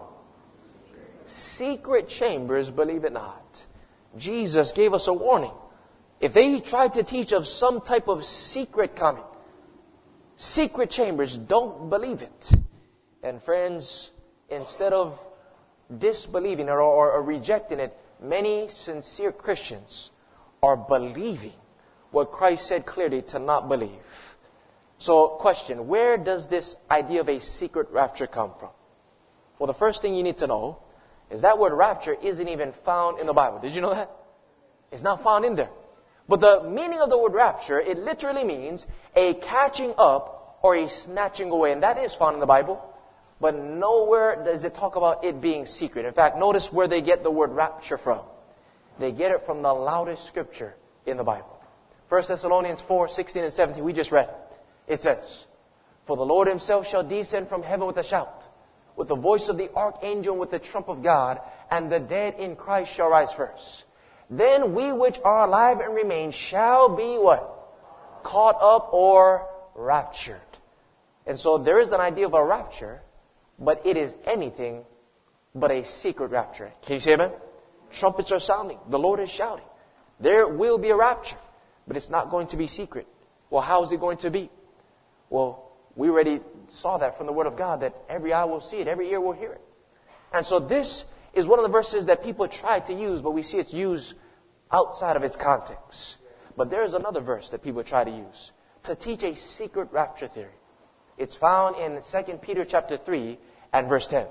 Secret chambers, believe it not. Jesus gave us a warning. If they tried to teach of some type of secret coming, secret chambers, don't believe it. And friends, instead of disbelieving it or rejecting it, many sincere Christians are believing what Christ said clearly to not believe. So, question, where does this idea of a secret rapture come from? Well, the first thing you need to know is that word rapture isn't even found in the Bible. Did you know that? It's not found in there. But the meaning of the word rapture, it literally means a catching up or a snatching away. And that is found in the Bible. But nowhere does it talk about it being secret. In fact, notice where they get the word rapture from. They get it from the loudest scripture in the Bible. 1 Thessalonians 4, 16 and 17, we just read. It says, "For the Lord himself shall descend from heaven with a shout, with the voice of the archangel and with the trump of God, and the dead in Christ shall rise first. Then we which are alive and remain shall be" what? Caught up or raptured. And so there is an idea of a rapture, but it is anything but a secret rapture. Can you say amen? Trumpets are sounding. The Lord is shouting. There will be a rapture, but it's not going to be secret. Well, how is it going to be? Well, we already saw that from the Word of God, that every eye will see it, every ear will hear it. And so this is one of the verses that people try to use, but we see it's used outside of its context. But there is another verse that people try to use to teach a secret rapture theory. It's found in 2 Peter chapter 3 and verse 10.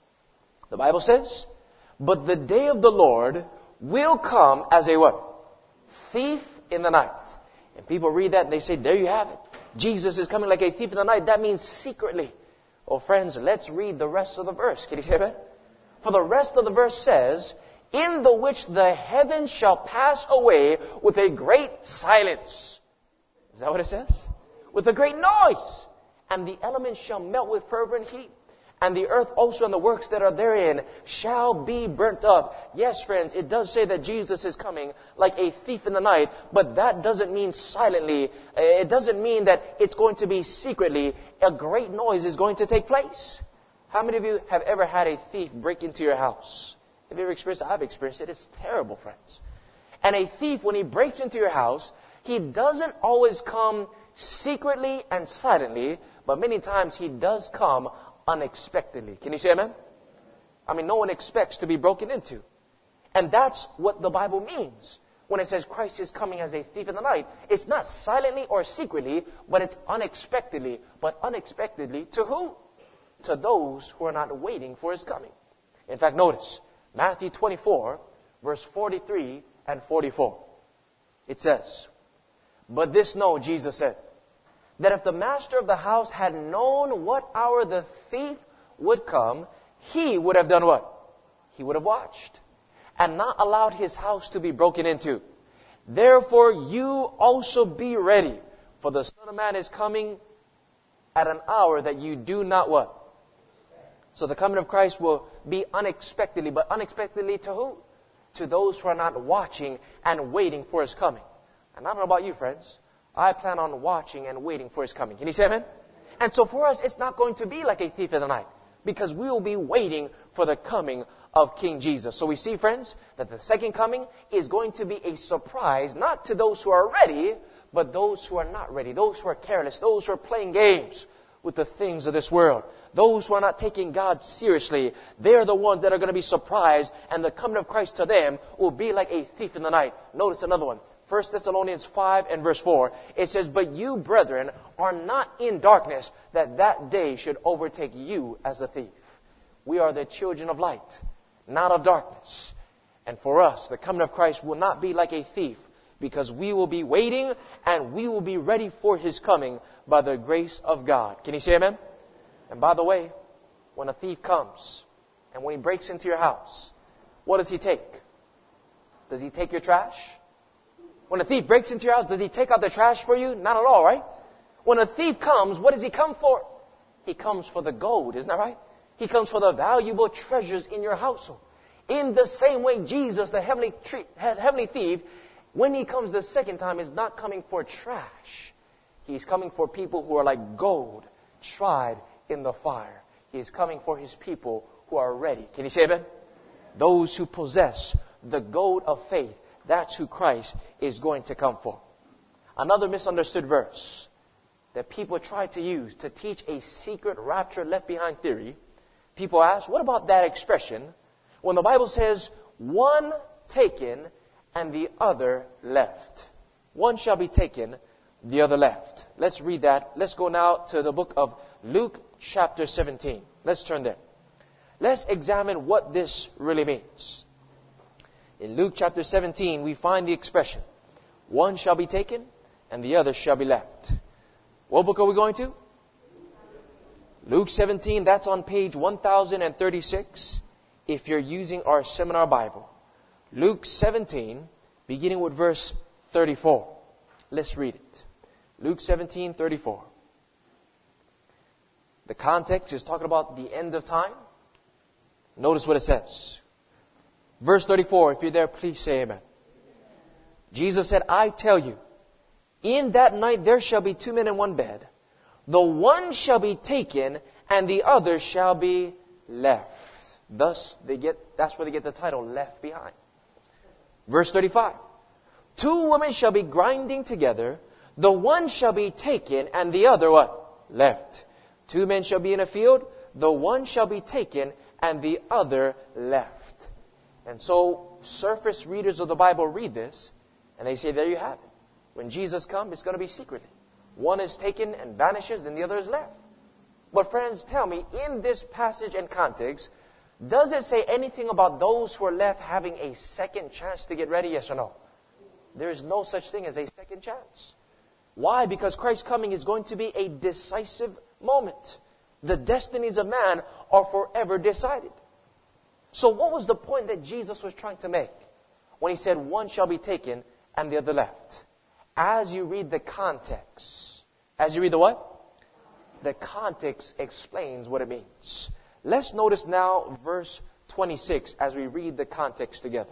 The Bible says, "But the day of the Lord will come as a" what? "Thief in the night." And people read that and they say, there you have it. Jesus is coming like a thief in the night. That means secretly. Oh, friends, let's read the rest of the verse. Can you say that? For the rest of the verse says, "In the which the heavens shall pass away with a great silence." Is that what it says? "With a great noise. And the elements shall melt with fervent heat. And the earth also and the works that are therein shall be burnt up." Yes, friends, it does say that Jesus is coming like a thief in the night, but that doesn't mean silently. It doesn't mean that it's going to be secretly. A great noise is going to take place. How many of you have ever had a thief break into your house? Have you ever experienced it? I've experienced it. It's terrible, friends. And a thief, when he breaks into your house, he doesn't always come secretly and silently, but many times he does come unexpectedly. Can you say amen? I mean, no one expects to be broken into. And that's what the Bible means when it says Christ is coming as a thief in the night. It's not silently or secretly, but it's unexpectedly. But unexpectedly to who? To those who are not waiting for his coming. In fact, notice Matthew 24, verse 43 and 44. It says, "But this know," Jesus said, "that if the master of the house had known what hour the thief would come, he would have done what? He would have watched and not allowed his house to be broken into. Therefore you also be ready, for the Son of Man is coming at an hour that you do not" what? So the coming of Christ will be unexpectedly, but unexpectedly to who? To those who are not watching and waiting for his coming. And I don't know about you, friends. I plan on watching and waiting for his coming. Can you say amen? And so for us, it's not going to be like a thief in the night, because we will be waiting for the coming of King Jesus. So we see, friends, that the second coming is going to be a surprise, not to those who are ready, but those who are not ready, those who are careless, those who are playing games with the things of this world, those who are not taking God seriously. They're the ones that are going to be surprised, and the coming of Christ to them will be like a thief in the night. Notice another one. 1 Thessalonians 5 and verse 4, it says, "But you, brethren, are not in darkness, that that day should overtake you as a thief." We are the children of light, not of darkness. And for us, the coming of Christ will not be like a thief, because we will be waiting and we will be ready for his coming by the grace of God. Can you say amen? And by the way, when a thief comes and when he breaks into your house, what does he take? Does he take your trash? When a thief breaks into your house, does he take out the trash for you? Not at all, right? When a thief comes, what does he come for? He comes for the gold, isn't that right? He comes for the valuable treasures in your household. In the same way, Jesus, the heavenly thief, when he comes the second time, is not coming for trash. He's coming for people who are like gold, tried in the fire. He is coming for his people who are ready. Can you say amen? Those who possess the gold of faith. That's who Christ is going to come for. Another misunderstood verse that people try to use to teach a secret rapture left behind theory. People ask, what about that expression when the Bible says, "one taken and the other left. One shall be taken, the other left. Let's read that. Let's go now to the book of Luke chapter 17. Let's turn there. Let's examine what this really means. In Luke chapter 17, we find the expression, one shall be taken and the other shall be left. What book are we going to? Luke 17, that's on page 1036 if you're using our seminar Bible. Luke 17, beginning with verse 34. Let's read it. Luke 17:34. The context is talking about the end of time. Notice what it says. Verse 34, if you're there, please say amen. Jesus said, I tell you, in that night there shall be two men in one bed. The one shall be taken and the other shall be left. Thus, that's where they get the title, Left Behind. Verse 35. Two women shall be grinding together. The one shall be taken and the other what? Left. Two men shall be in a field. The one shall be taken and the other left. And so, surface readers of the Bible read this and they say, there you have it. When Jesus comes, it's going to be secretly. One is taken and vanishes and the other is left. But friends, tell me, in this passage and context, does it say anything about those who are left having a second chance to get ready? Yes or no? There is no such thing as a second chance. Why? Because Christ's coming is going to be a decisive moment. The destinies of man are forever decided. So what was the point that Jesus was trying to make when He said one shall be taken and the other left? As you read the context, as you read the what? The context explains what it means. Let's notice now verse 26 as we read the context together.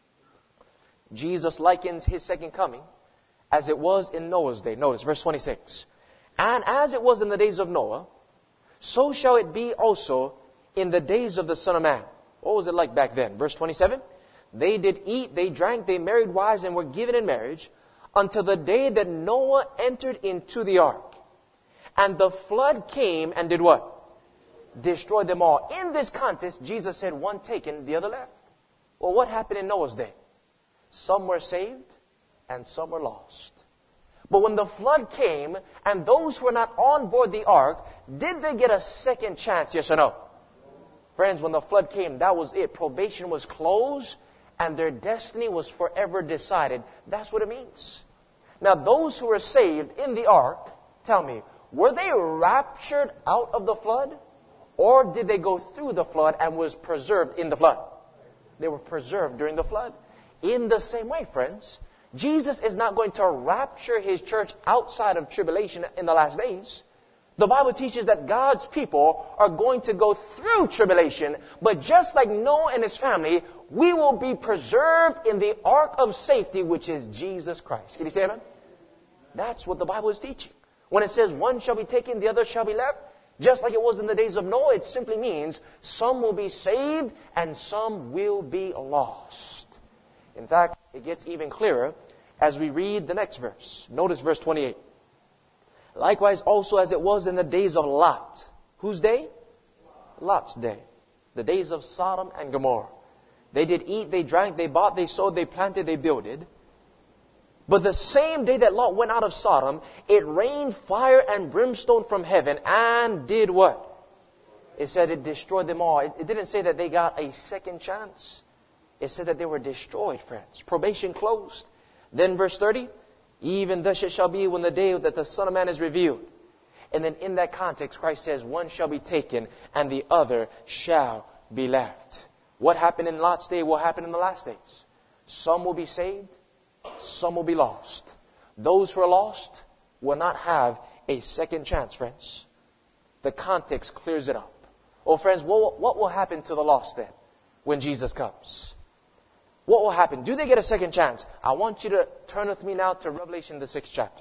Jesus likens His second coming as it was in Noah's day. Notice verse 26. And as it was in the days of Noah, so shall it be also in the days of the Son of Man. What was it like back then? Verse 27. They did eat, they drank, they married wives and were given in marriage until the day that Noah entered into the ark. And the flood came and did what? Destroyed them all. In this context, Jesus said one taken, the other left. Well, what happened in Noah's day? Some were saved and some were lost. But when the flood came and those who were not on board the ark, did they get a second chance? Yes or no? Friends, when the flood came, that was it. Probation was closed and their destiny was forever decided. That's what it means. Now, those who were saved in the ark, tell me, were they raptured out of the flood? Or did they go through the flood and was preserved in the flood? They were preserved during the flood. In the same way, friends, Jesus is not going to rapture His church outside of tribulation in the last days. The Bible teaches that God's people are going to go through tribulation, but just like Noah and his family, we will be preserved in the ark of safety, which is Jesus Christ. Can you say amen? That's what the Bible is teaching. When it says one shall be taken, the other shall be left, just like it was in the days of Noah, it simply means some will be saved and some will be lost. In fact, it gets even clearer as we read the next verse. Notice verse 28. Likewise also as it was in the days of Lot. Whose day? Lot's day. The days of Sodom and Gomorrah. They did eat, they drank, they bought, they sowed, they planted, they builded. But the same day that Lot went out of Sodom, it rained fire and brimstone from heaven and did what? It said it destroyed them all. It didn't say that they got a second chance. It said that they were destroyed, friends. Probation closed. Then verse 30, even thus it shall be when the day that the Son of Man is revealed. And then in that context, Christ says, one shall be taken and the other shall be left. What happened in Lot's day will happen in the last days. Some will be saved. Some will be lost. Those who are lost will not have a second chance, friends. The context clears it up. Oh, friends, what will happen to the lost then when Jesus comes? What will happen? Do they get a second chance? I want you to turn with me now to Revelation, the 6th chapter.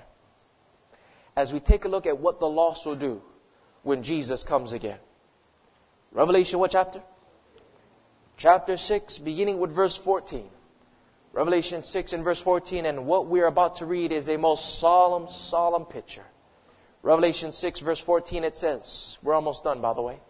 As we take a look at what the lost will do when Jesus comes again. Revelation, what chapter? Chapter 6, beginning with verse 14. Revelation 6 and verse 14, and what we are about to read is a most solemn, solemn picture. Revelation 6 verse 14, it says, we're almost done by the way.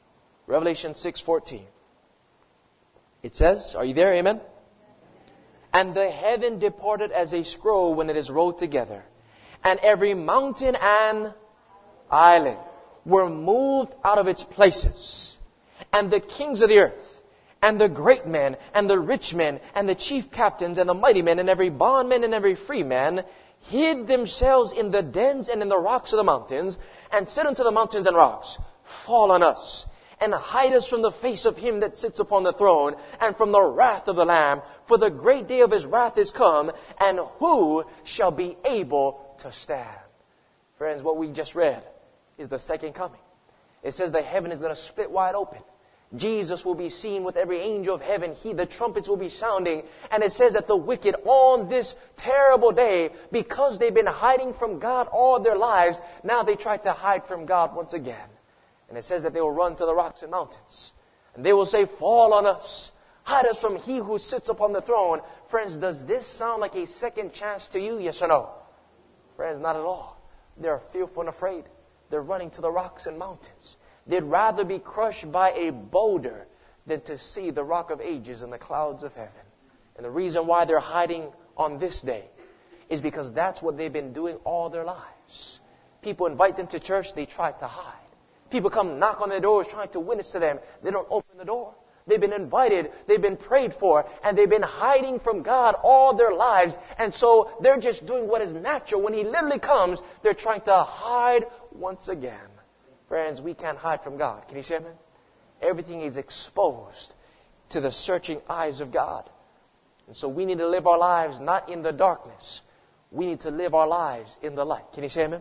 Revelation 6:14. It says, are you there? Amen? And the heaven departed as a scroll when it is rolled together. And every mountain and island were moved out of its places. And the kings of the earth, and the great men, and the rich men, and the chief captains, and the mighty men, and every bondman and every free man, hid themselves in the dens and in the rocks of the mountains, and said unto the mountains and rocks, Fall on us, and hide us from the face of him that sits upon the throne, and from the wrath of the Lamb. For the great day of his wrath is come, and who shall be able to stand? Friends, what we just read is the second coming. It says the heaven is going to split wide open. Jesus will be seen with every angel of heaven. The trumpets will be sounding. And it says that the wicked on this terrible day, because they've been hiding from God all their lives, now they try to hide from God once again. And it says that they will run to the rocks and mountains. And they will say, Fall on us. Hide us from he who sits upon the throne. Friends, does this sound like a second chance to you? Yes or no? Friends, not at all. They're fearful and afraid. They're running to the rocks and mountains. They'd rather be crushed by a boulder than to see the rock of ages in the clouds of heaven. And the reason why they're hiding on this day is because that's what they've been doing all their lives. People invite them to church, they try to hide. People come knock on their doors trying to witness to them. They don't open the door. They've been invited, they've been prayed for, and they've been hiding from God all their lives. And so they're just doing what is natural. When He literally comes, they're trying to hide once again. Friends, we can't hide from God. Can you say amen? Everything is exposed to the searching eyes of God. And so we need to live our lives not in the darkness. We need to live our lives in the light. Can you say amen?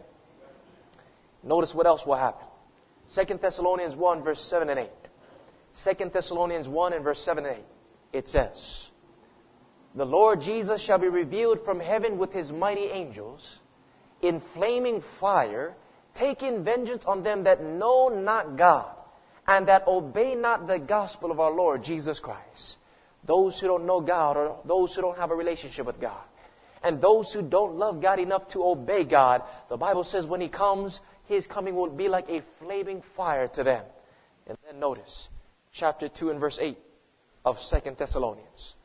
Notice what else will happen. 2 Thessalonians 1, verse 7 and 8. 2 Thessalonians 1 and verse 7 and 8. It says, The Lord Jesus shall be revealed from heaven with His mighty angels, in flaming fire, taking vengeance on them that know not God, and that obey not the gospel of our Lord Jesus Christ. Those who don't know God, or those who don't have a relationship with God, and those who don't love God enough to obey God, the Bible says when He comes, His coming will be like a flaming fire to them. And then notice, chapter 2 and verse 8 of 2 Thessalonians.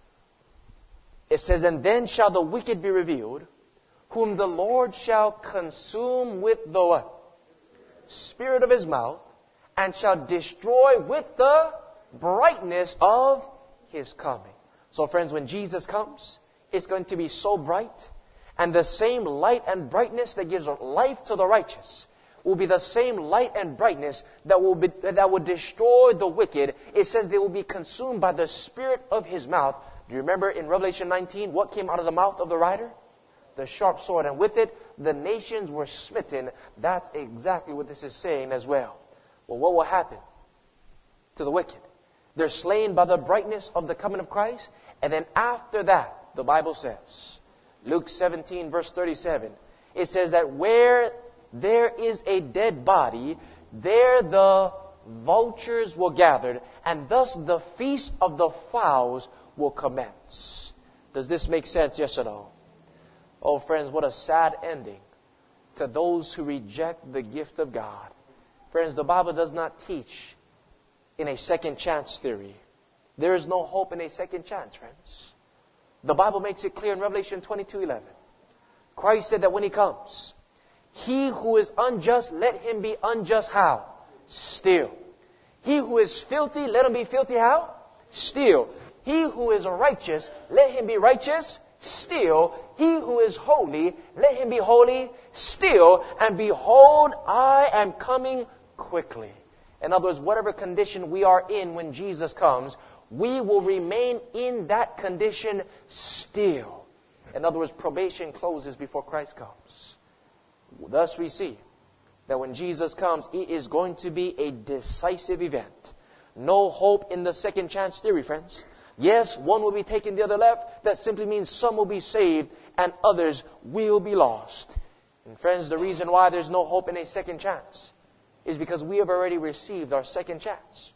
It says, And then shall the wicked be revealed, whom the Lord shall consume with the what? Spirit of His mouth, and shall destroy with the brightness of His coming. So friends, when Jesus comes, it's going to be so bright, and the same light and brightness that gives life to the righteous will be the same light and brightness that will destroy the wicked. It says they will be consumed by the Spirit of His mouth. Do you remember in Revelation 19 what came out of the mouth of the rider? The sharp sword, and with it the nations were smitten. That's exactly what this is saying as well. Well, what will happen to the wicked? They're slain by the brightness of the coming of Christ, and then after that, the Bible says, Luke 17 verse 37, it says that where there is a dead body, there the vultures will gather, and thus the feast of the fowls will commence. Does this make sense, yes or no? Oh, friends, what a sad ending to those who reject the gift of God. Friends, the Bible does not teach in a second chance theory. There is no hope in a second chance, friends. The Bible makes it clear in Revelation 22:11. Christ said that when He comes, he who is unjust, let him be unjust how? Still. He who is filthy, let him be filthy how? Still. He who is righteous, let him be righteous still. He who is holy, let him be holy still. And behold, I am coming quickly. In other words, whatever condition we are in when Jesus comes, we will remain in that condition still. In other words, probation closes before Christ comes. Thus we see that when Jesus comes, it is going to be a decisive event. No hope in the second chance theory, friends. Yes, one will be taken, the other left. That simply means some will be saved and others will be lost. And friends, the reason why there's no hope in a second chance is because we have already received our second chance.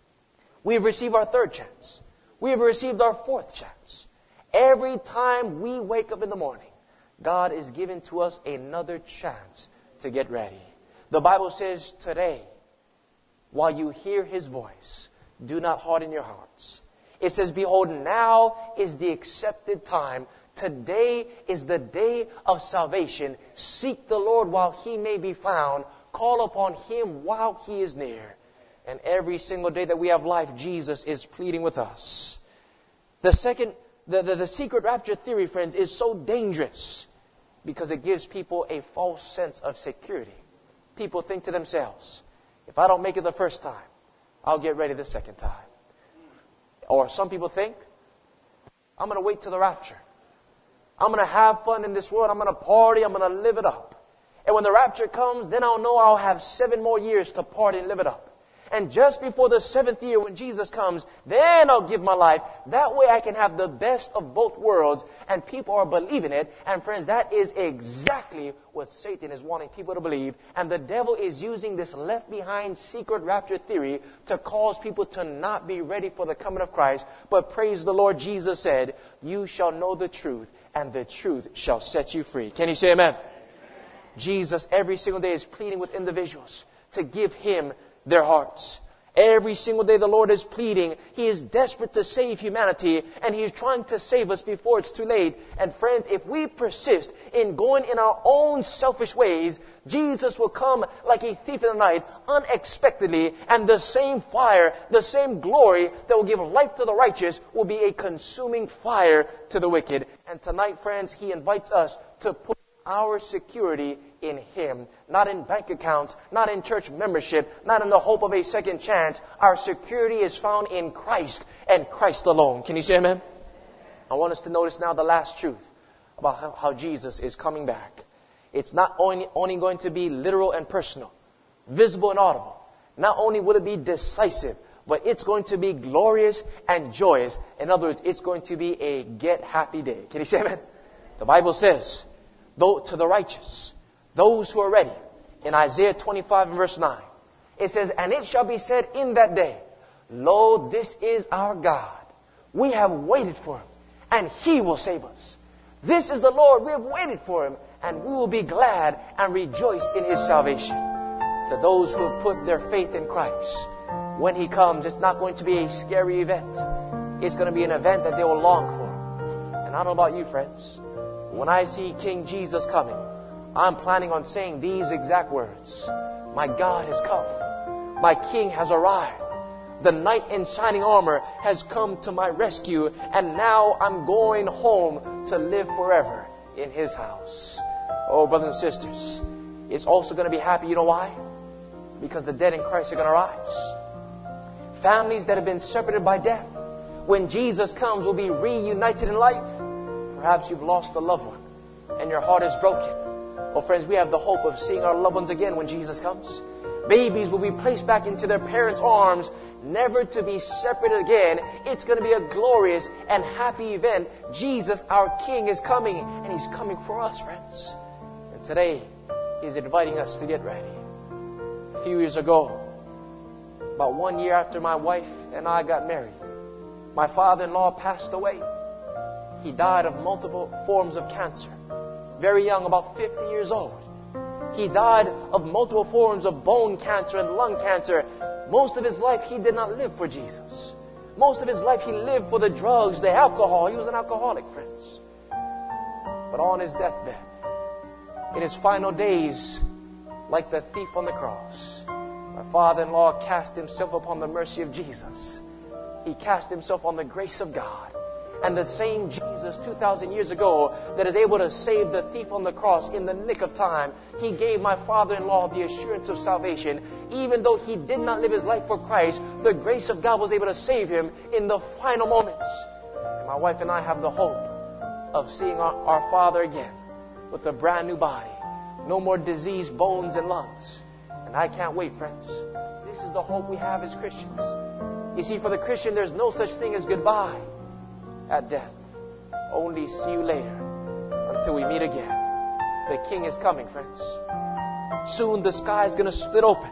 We have received our third chance. We have received our fourth chance. Every time we wake up in the morning, God is giving to us another chance to get ready. The Bible says today, while you hear His voice, do not harden your hearts. It says, behold, now is the accepted time. Today is the day of salvation. Seek the Lord while He may be found. Call upon Him while He is near. And every single day that we have life, Jesus is pleading with us. The secret rapture theory, friends, is so dangerous because it gives people a false sense of security. People think to themselves, if I don't make it the first time, I'll get ready the second time. Or some people think, I'm going to wait till the rapture. I'm going to have fun in this world. I'm going to party. I'm going to live it up. And when the rapture comes, then I'll know I'll have 7 more years to party and live it up. And just before the 7th year, when Jesus comes, then I'll give my life. That way I can have the best of both worlds. And people are believing it. And friends, that is exactly what Satan is wanting people to believe. And the devil is using this left behind secret rapture theory to cause people to not be ready for the coming of Christ. But praise the Lord, Jesus said, you shall know the truth, and the truth shall set you free. Can you say amen? Jesus every single day is pleading with individuals to give Him their hearts. Every single day the Lord is pleading. He is desperate to save humanity, and He is trying to save us before it's too late. And friends, if we persist in going in our own selfish ways, Jesus will come like a thief in the night, unexpectedly, and the same fire, the same glory that will give life to the righteous will be a consuming fire to the wicked. And tonight, friends, He invites us to put our security in Him, not in bank accounts, not in church membership, not in the hope of a second chance. Our security is found in Christ and Christ alone. Can you say amen? I want us to notice now the last truth about how Jesus is coming back. It's not only going to be literal and personal, visible and audible. Not only will it be decisive, but it's going to be glorious and joyous. In other words, it's going to be a get happy day. Can you say amen? The Bible says, though to the righteous, those who are ready, in Isaiah 25 and verse 9, it says, and it shall be said in that day, lo, this is our God. We have waited for Him, and He will save us. This is the Lord. We have waited for Him, and we will be glad and rejoice in His salvation. To those who have put their faith in Christ, when He comes, it's not going to be a scary event. It's going to be an event that they will long for. And I don't know about you, friends. When I see King Jesus coming, I'm planning on saying these exact words. My God has come. My King has arrived. The knight in shining armor has come to my rescue, and now I'm going home to live forever in His house. Oh, brothers and sisters, it's also going to be happy. You know why? Because the dead in Christ are going to rise. Families that have been separated by death, when Jesus comes, will be reunited in life. Perhaps you've lost a loved one and your heart is broken. Well, friends, we have the hope of seeing our loved ones again when Jesus comes. Babies will be placed back into their parents' arms, never to be separated again. It's going to be a glorious and happy event. Jesus, our King, is coming, and He's coming for us, friends. And today, He's inviting us to get ready. A few years ago, about 1 year after my wife and I got married, my father-in-law passed away. He died of multiple forms of cancer. Very young, about 50 years old. He died of multiple forms of bone cancer and lung cancer. Most of his life, he did not live for Jesus. Most of his life, he lived for the drugs, the alcohol. He was an alcoholic, friends. But on his deathbed, in his final days, like the thief on the cross, my father-in-law cast himself upon the mercy of Jesus. He cast himself on the grace of God. And the same Jesus 2,000 years ago that is able to save the thief on the cross in the nick of time, He gave my father-in-law the assurance of salvation. Even though he did not live his life for Christ, the grace of God was able to save him in the final moments. And my wife and I have the hope of seeing our Father again with a brand new body. No more diseased bones and lungs. And I can't wait, friends. This is the hope we have as Christians. You see, for the Christian, there's no such thing as goodbye at death. Only see you later until we meet again. The King is coming, friends. Soon the sky is going to split open.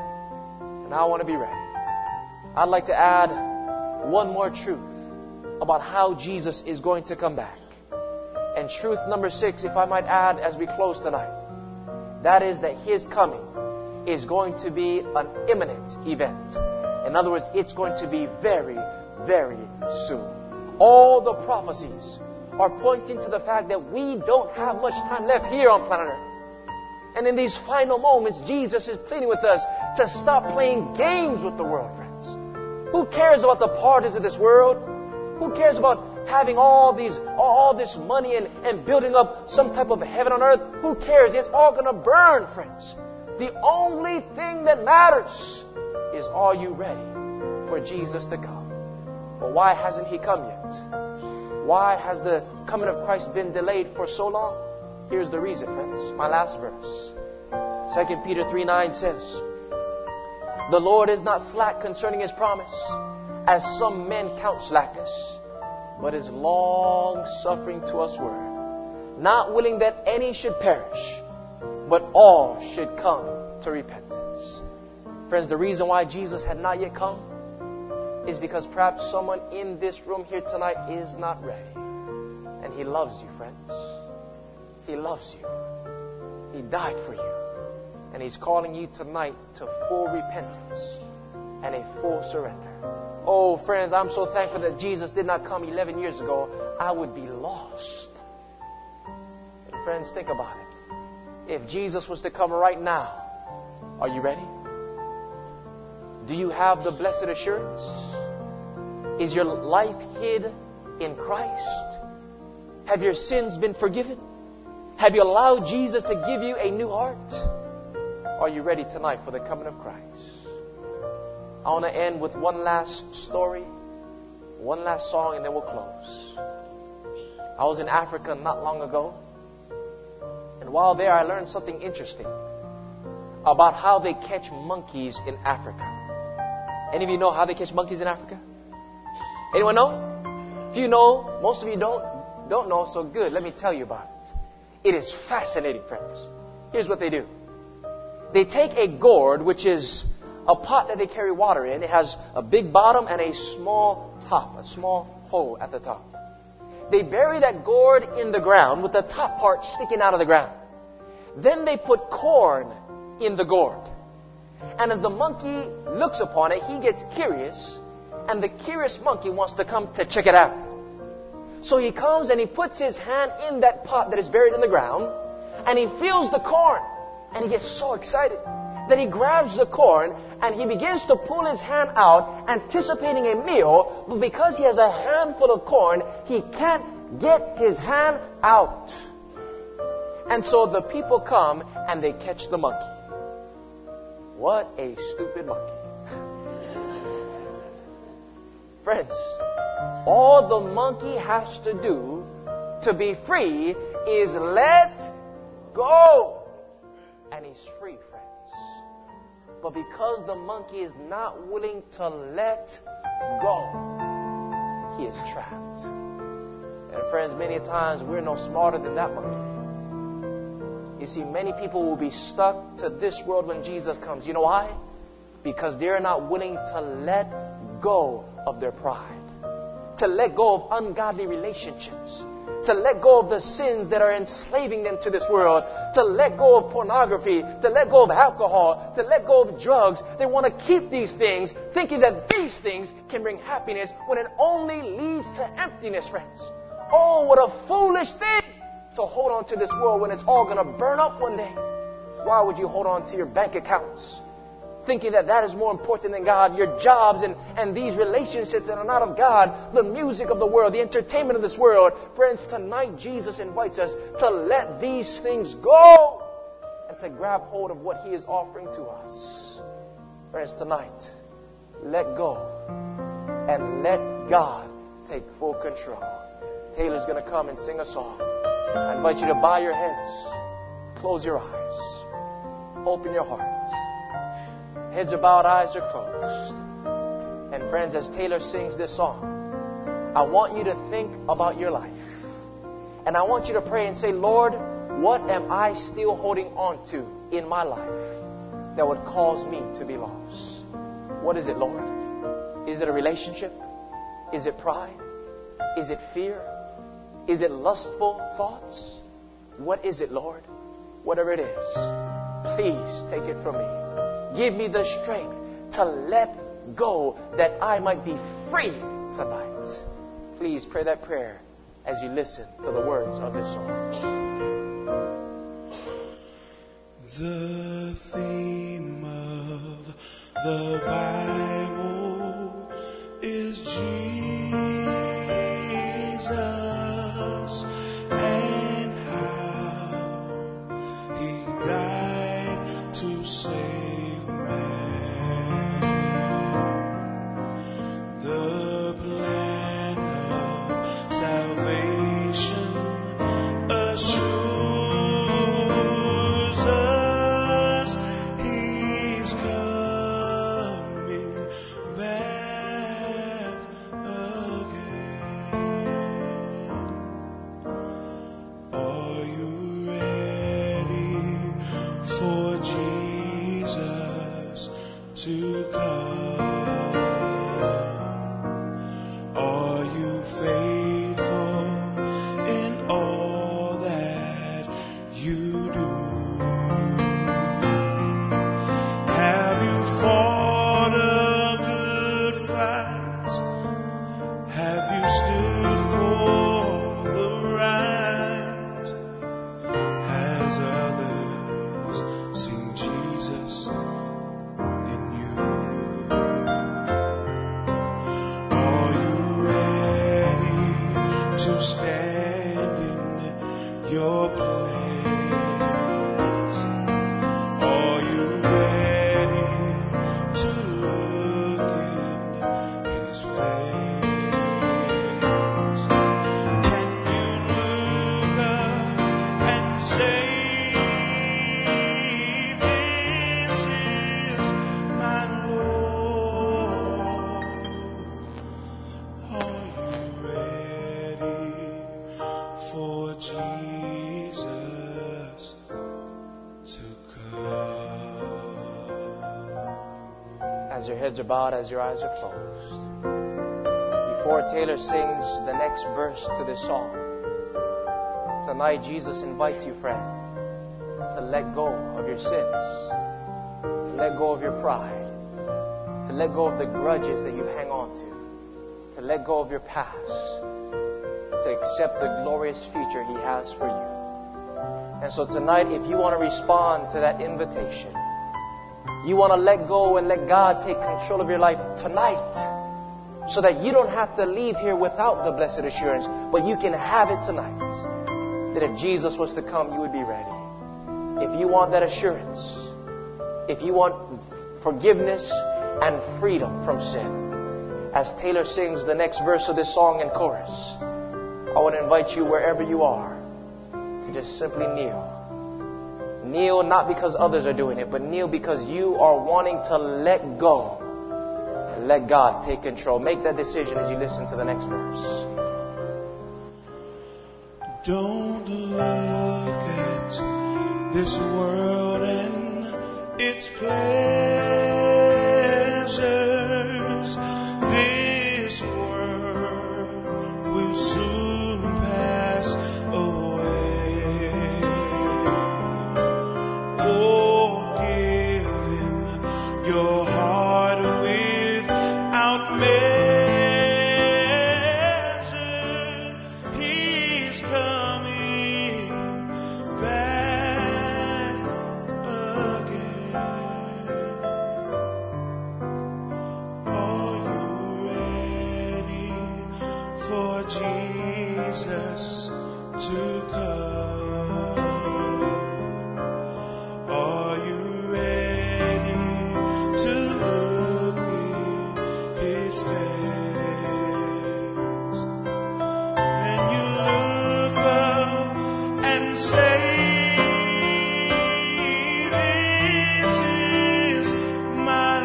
And I want to be ready. I'd like to add one more truth about how Jesus is going to come back. And truth number 6, if I might add as we close tonight, that is that His coming is going to be an imminent event. In other words, it's going to be very, very soon. All the prophecies are pointing to the fact that we don't have much time left here on planet Earth. And in these final moments, Jesus is pleading with us to stop playing games with the world, friends. Who cares about the parties of this world? Who cares about having all this money and building up some type of heaven on earth? Who cares? It's all going to burn, friends. The only thing that matters is, are you ready for Jesus to come? But why hasn't He come yet? Why has the coming of Christ been delayed for so long? Here's the reason, friends. My last verse. 2 Peter 3:9 says, "The Lord is not slack concerning His promise, as some men count slackness, but is long-suffering to usward, not willing that any should perish, but all should come to repentance." Friends, the reason why Jesus had not yet come is because perhaps someone in this room here tonight is not ready. And He loves you, friends. He loves you. He died for you. And He's calling you tonight to full repentance and a full surrender. Oh, friends, I'm so thankful that Jesus did not come 11 years ago. I would be lost. And friends, think about it. If Jesus was to come right now, are you ready? Do you have the blessed assurance? Is your life hid in Christ? Have your sins been forgiven? Have you allowed Jesus to give you a new heart? Are you ready tonight for the coming of Christ? I want to end with one last story, one last song, and then we'll close. I was in Africa not long ago, and while there I learned something interesting about how they catch monkeys in Africa. Any of you know how they catch monkeys in Africa? Anyone know? If you know, most of you don't know, so good. Let me tell you about it. It is fascinating, friends. Here's what they do. They take a gourd, which is a pot that they carry water in. It has a big bottom and a small top, a small hole at the top. They bury that gourd in the ground with the top part sticking out of the ground. Then they put corn in the gourd. And as the monkey looks upon it, he gets curious, and the curious monkey wants to come to check it out. So he comes and he puts his hand in that pot that is buried in the ground, and he feels the corn, and he gets so excited that he grabs the corn and he begins to pull his hand out, anticipating a meal, but because he has a handful of corn, he can't get his hand out. And so the people come and they catch the monkey. What a stupid monkey. Friends, all the monkey has to do to be free is let go. And he's free, friends. But because the monkey is not willing to let go, he is trapped. And friends, many times we're no smarter than that monkey. You see, many people will be stuck to this world when Jesus comes. You know why? Because they're not willing to let go of their pride, to let go of ungodly relationships, to let go of the sins that are enslaving them to this world, to let go of pornography, to let go of alcohol, to let go of drugs. They want to keep these things, thinking that these things can bring happiness when it only leads to emptiness, friends. Oh, what a foolish thing to hold on to this world when it's all going to burn up one day. Why would you hold on to your bank accounts, thinking that that is more important than God, your jobs and these relationships that are not of God, the music of the world, the entertainment of this world? Friends, tonight Jesus invites us to let these things go and to grab hold of what He is offering to us. Friends, tonight, let go and let God take full control. Taylor's going to come and sing a song. I invite you to bow your heads, close your eyes, open your heart. Heads are bowed, eyes are closed. And friends, as Taylor sings this song, I want you to think about your life. And I want you to pray and say, Lord, what am I still holding on to in my life that would cause me to be lost? What is it, Lord? Is it a relationship? Is it pride? Is it fear? Is it lustful thoughts? What is it, Lord? Whatever it is, please take it from me. Give me the strength to let go that I might be free tonight. Please pray that prayer as you listen to the words of this song. The theme of the Bible is Jesus and how He died to save man. The plan of salvation assures us He's coming back again. Are you ready for Jesus to come? Are you faithful in all that you do? Have you fought a good fight? Have you stood for the right? Has others seen Jesus in you? Are you ready to stand in your place? Are you ready to look in His face? Can you look up and say, "This is my Lord"? Are you ready for Jesus to come? As your heads are bowed, as your eyes are closed, before Taylor sings the next verse to this song, tonight Jesus invites you, friend, to let go of your sins, to let go of your pride, to let go of the grudges that you hang on to let go of your past, to accept the glorious future He has for you. And so tonight, if you want to respond to that invitation, you want to let go and let God take control of your life tonight, so that you don't have to leave here without the blessed assurance, but you can have it tonight, that if Jesus was to come, you would be ready. If you want that assurance, if you want forgiveness and freedom from sin, as Taylor sings the next verse of this song and chorus, I want to invite you, wherever you are, to just simply kneel. Kneel not because others are doing it, but kneel because you are wanting to let go and let God take control. Make that decision as you listen to the next verse. Don't look at this world and its pleasures. This world will soon pass away. Oh, give Him your heart without measure. He's coming back again. Are you ready for Jesus to come? Are you ready to look in His face? When you look up and say, "This is my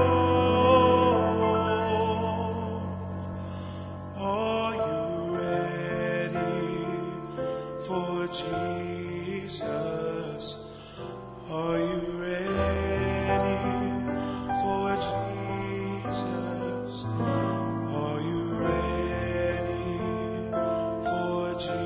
Lord." Are you ready for Jesus? Are you ready for Jesus? Are you ready for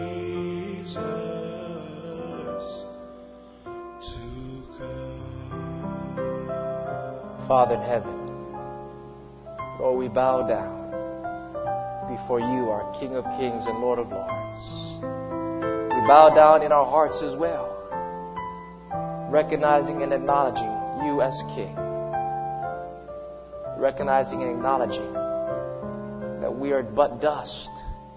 Jesus to come? Father in heaven, Lord, we bow down before you, our King of Kings and Lord of Lords. We bow down in our hearts as well, recognizing and acknowledging you as King. Recognizing and acknowledging that we are but dust.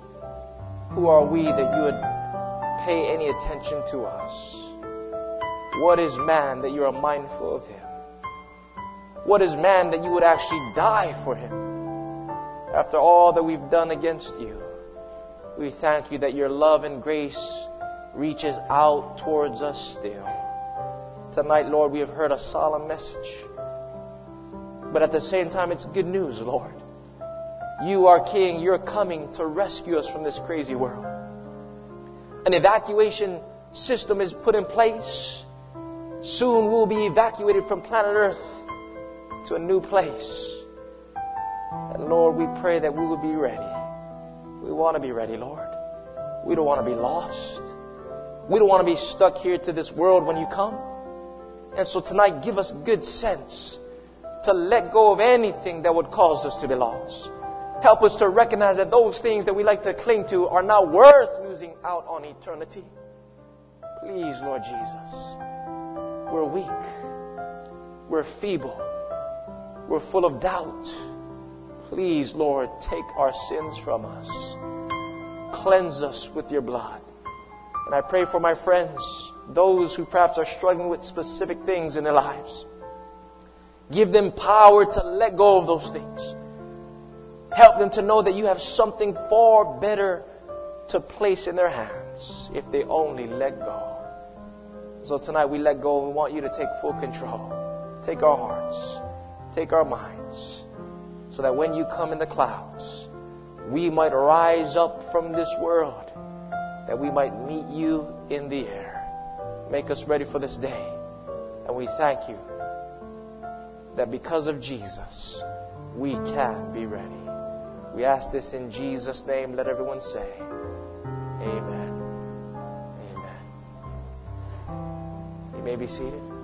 Who are we that you would pay any attention to us? What is man that you are mindful of him? What is man that you would actually die for him? After all that we've done against you, we thank you that your love and grace reaches out towards us still. Tonight, Lord, we have heard a solemn message. But at the same time, it's good news, Lord. You, our King, you're coming to rescue us from this crazy world. An evacuation system is put in place. Soon we'll be evacuated from planet Earth to a new place. And Lord, we pray that we will be ready. We want to be ready, Lord. We don't want to be lost. We don't want to be stuck here to this world when you come. And so tonight, give us good sense to let go of anything that would cause us to be lost. Help us to recognize that those things that we like to cling to are not worth losing out on eternity. Please, Lord Jesus. We're weak. We're feeble. We're full of doubt. Please, Lord, take our sins from us. Cleanse us with your blood. And I pray for my friends, those who perhaps are struggling with specific things in their lives. Give them power to let go of those things. Help them to know that you have something far better to place in their hands if they only let go. So tonight we let go and we want you to take full control. Take our hearts. Take our minds. So that when you come in the clouds, we might rise up from this world. That we might meet you in the air. Make us ready for this day. And we thank you that because of Jesus, we can be ready. We ask this in Jesus' name. Let everyone say, Amen. Amen. You may be seated.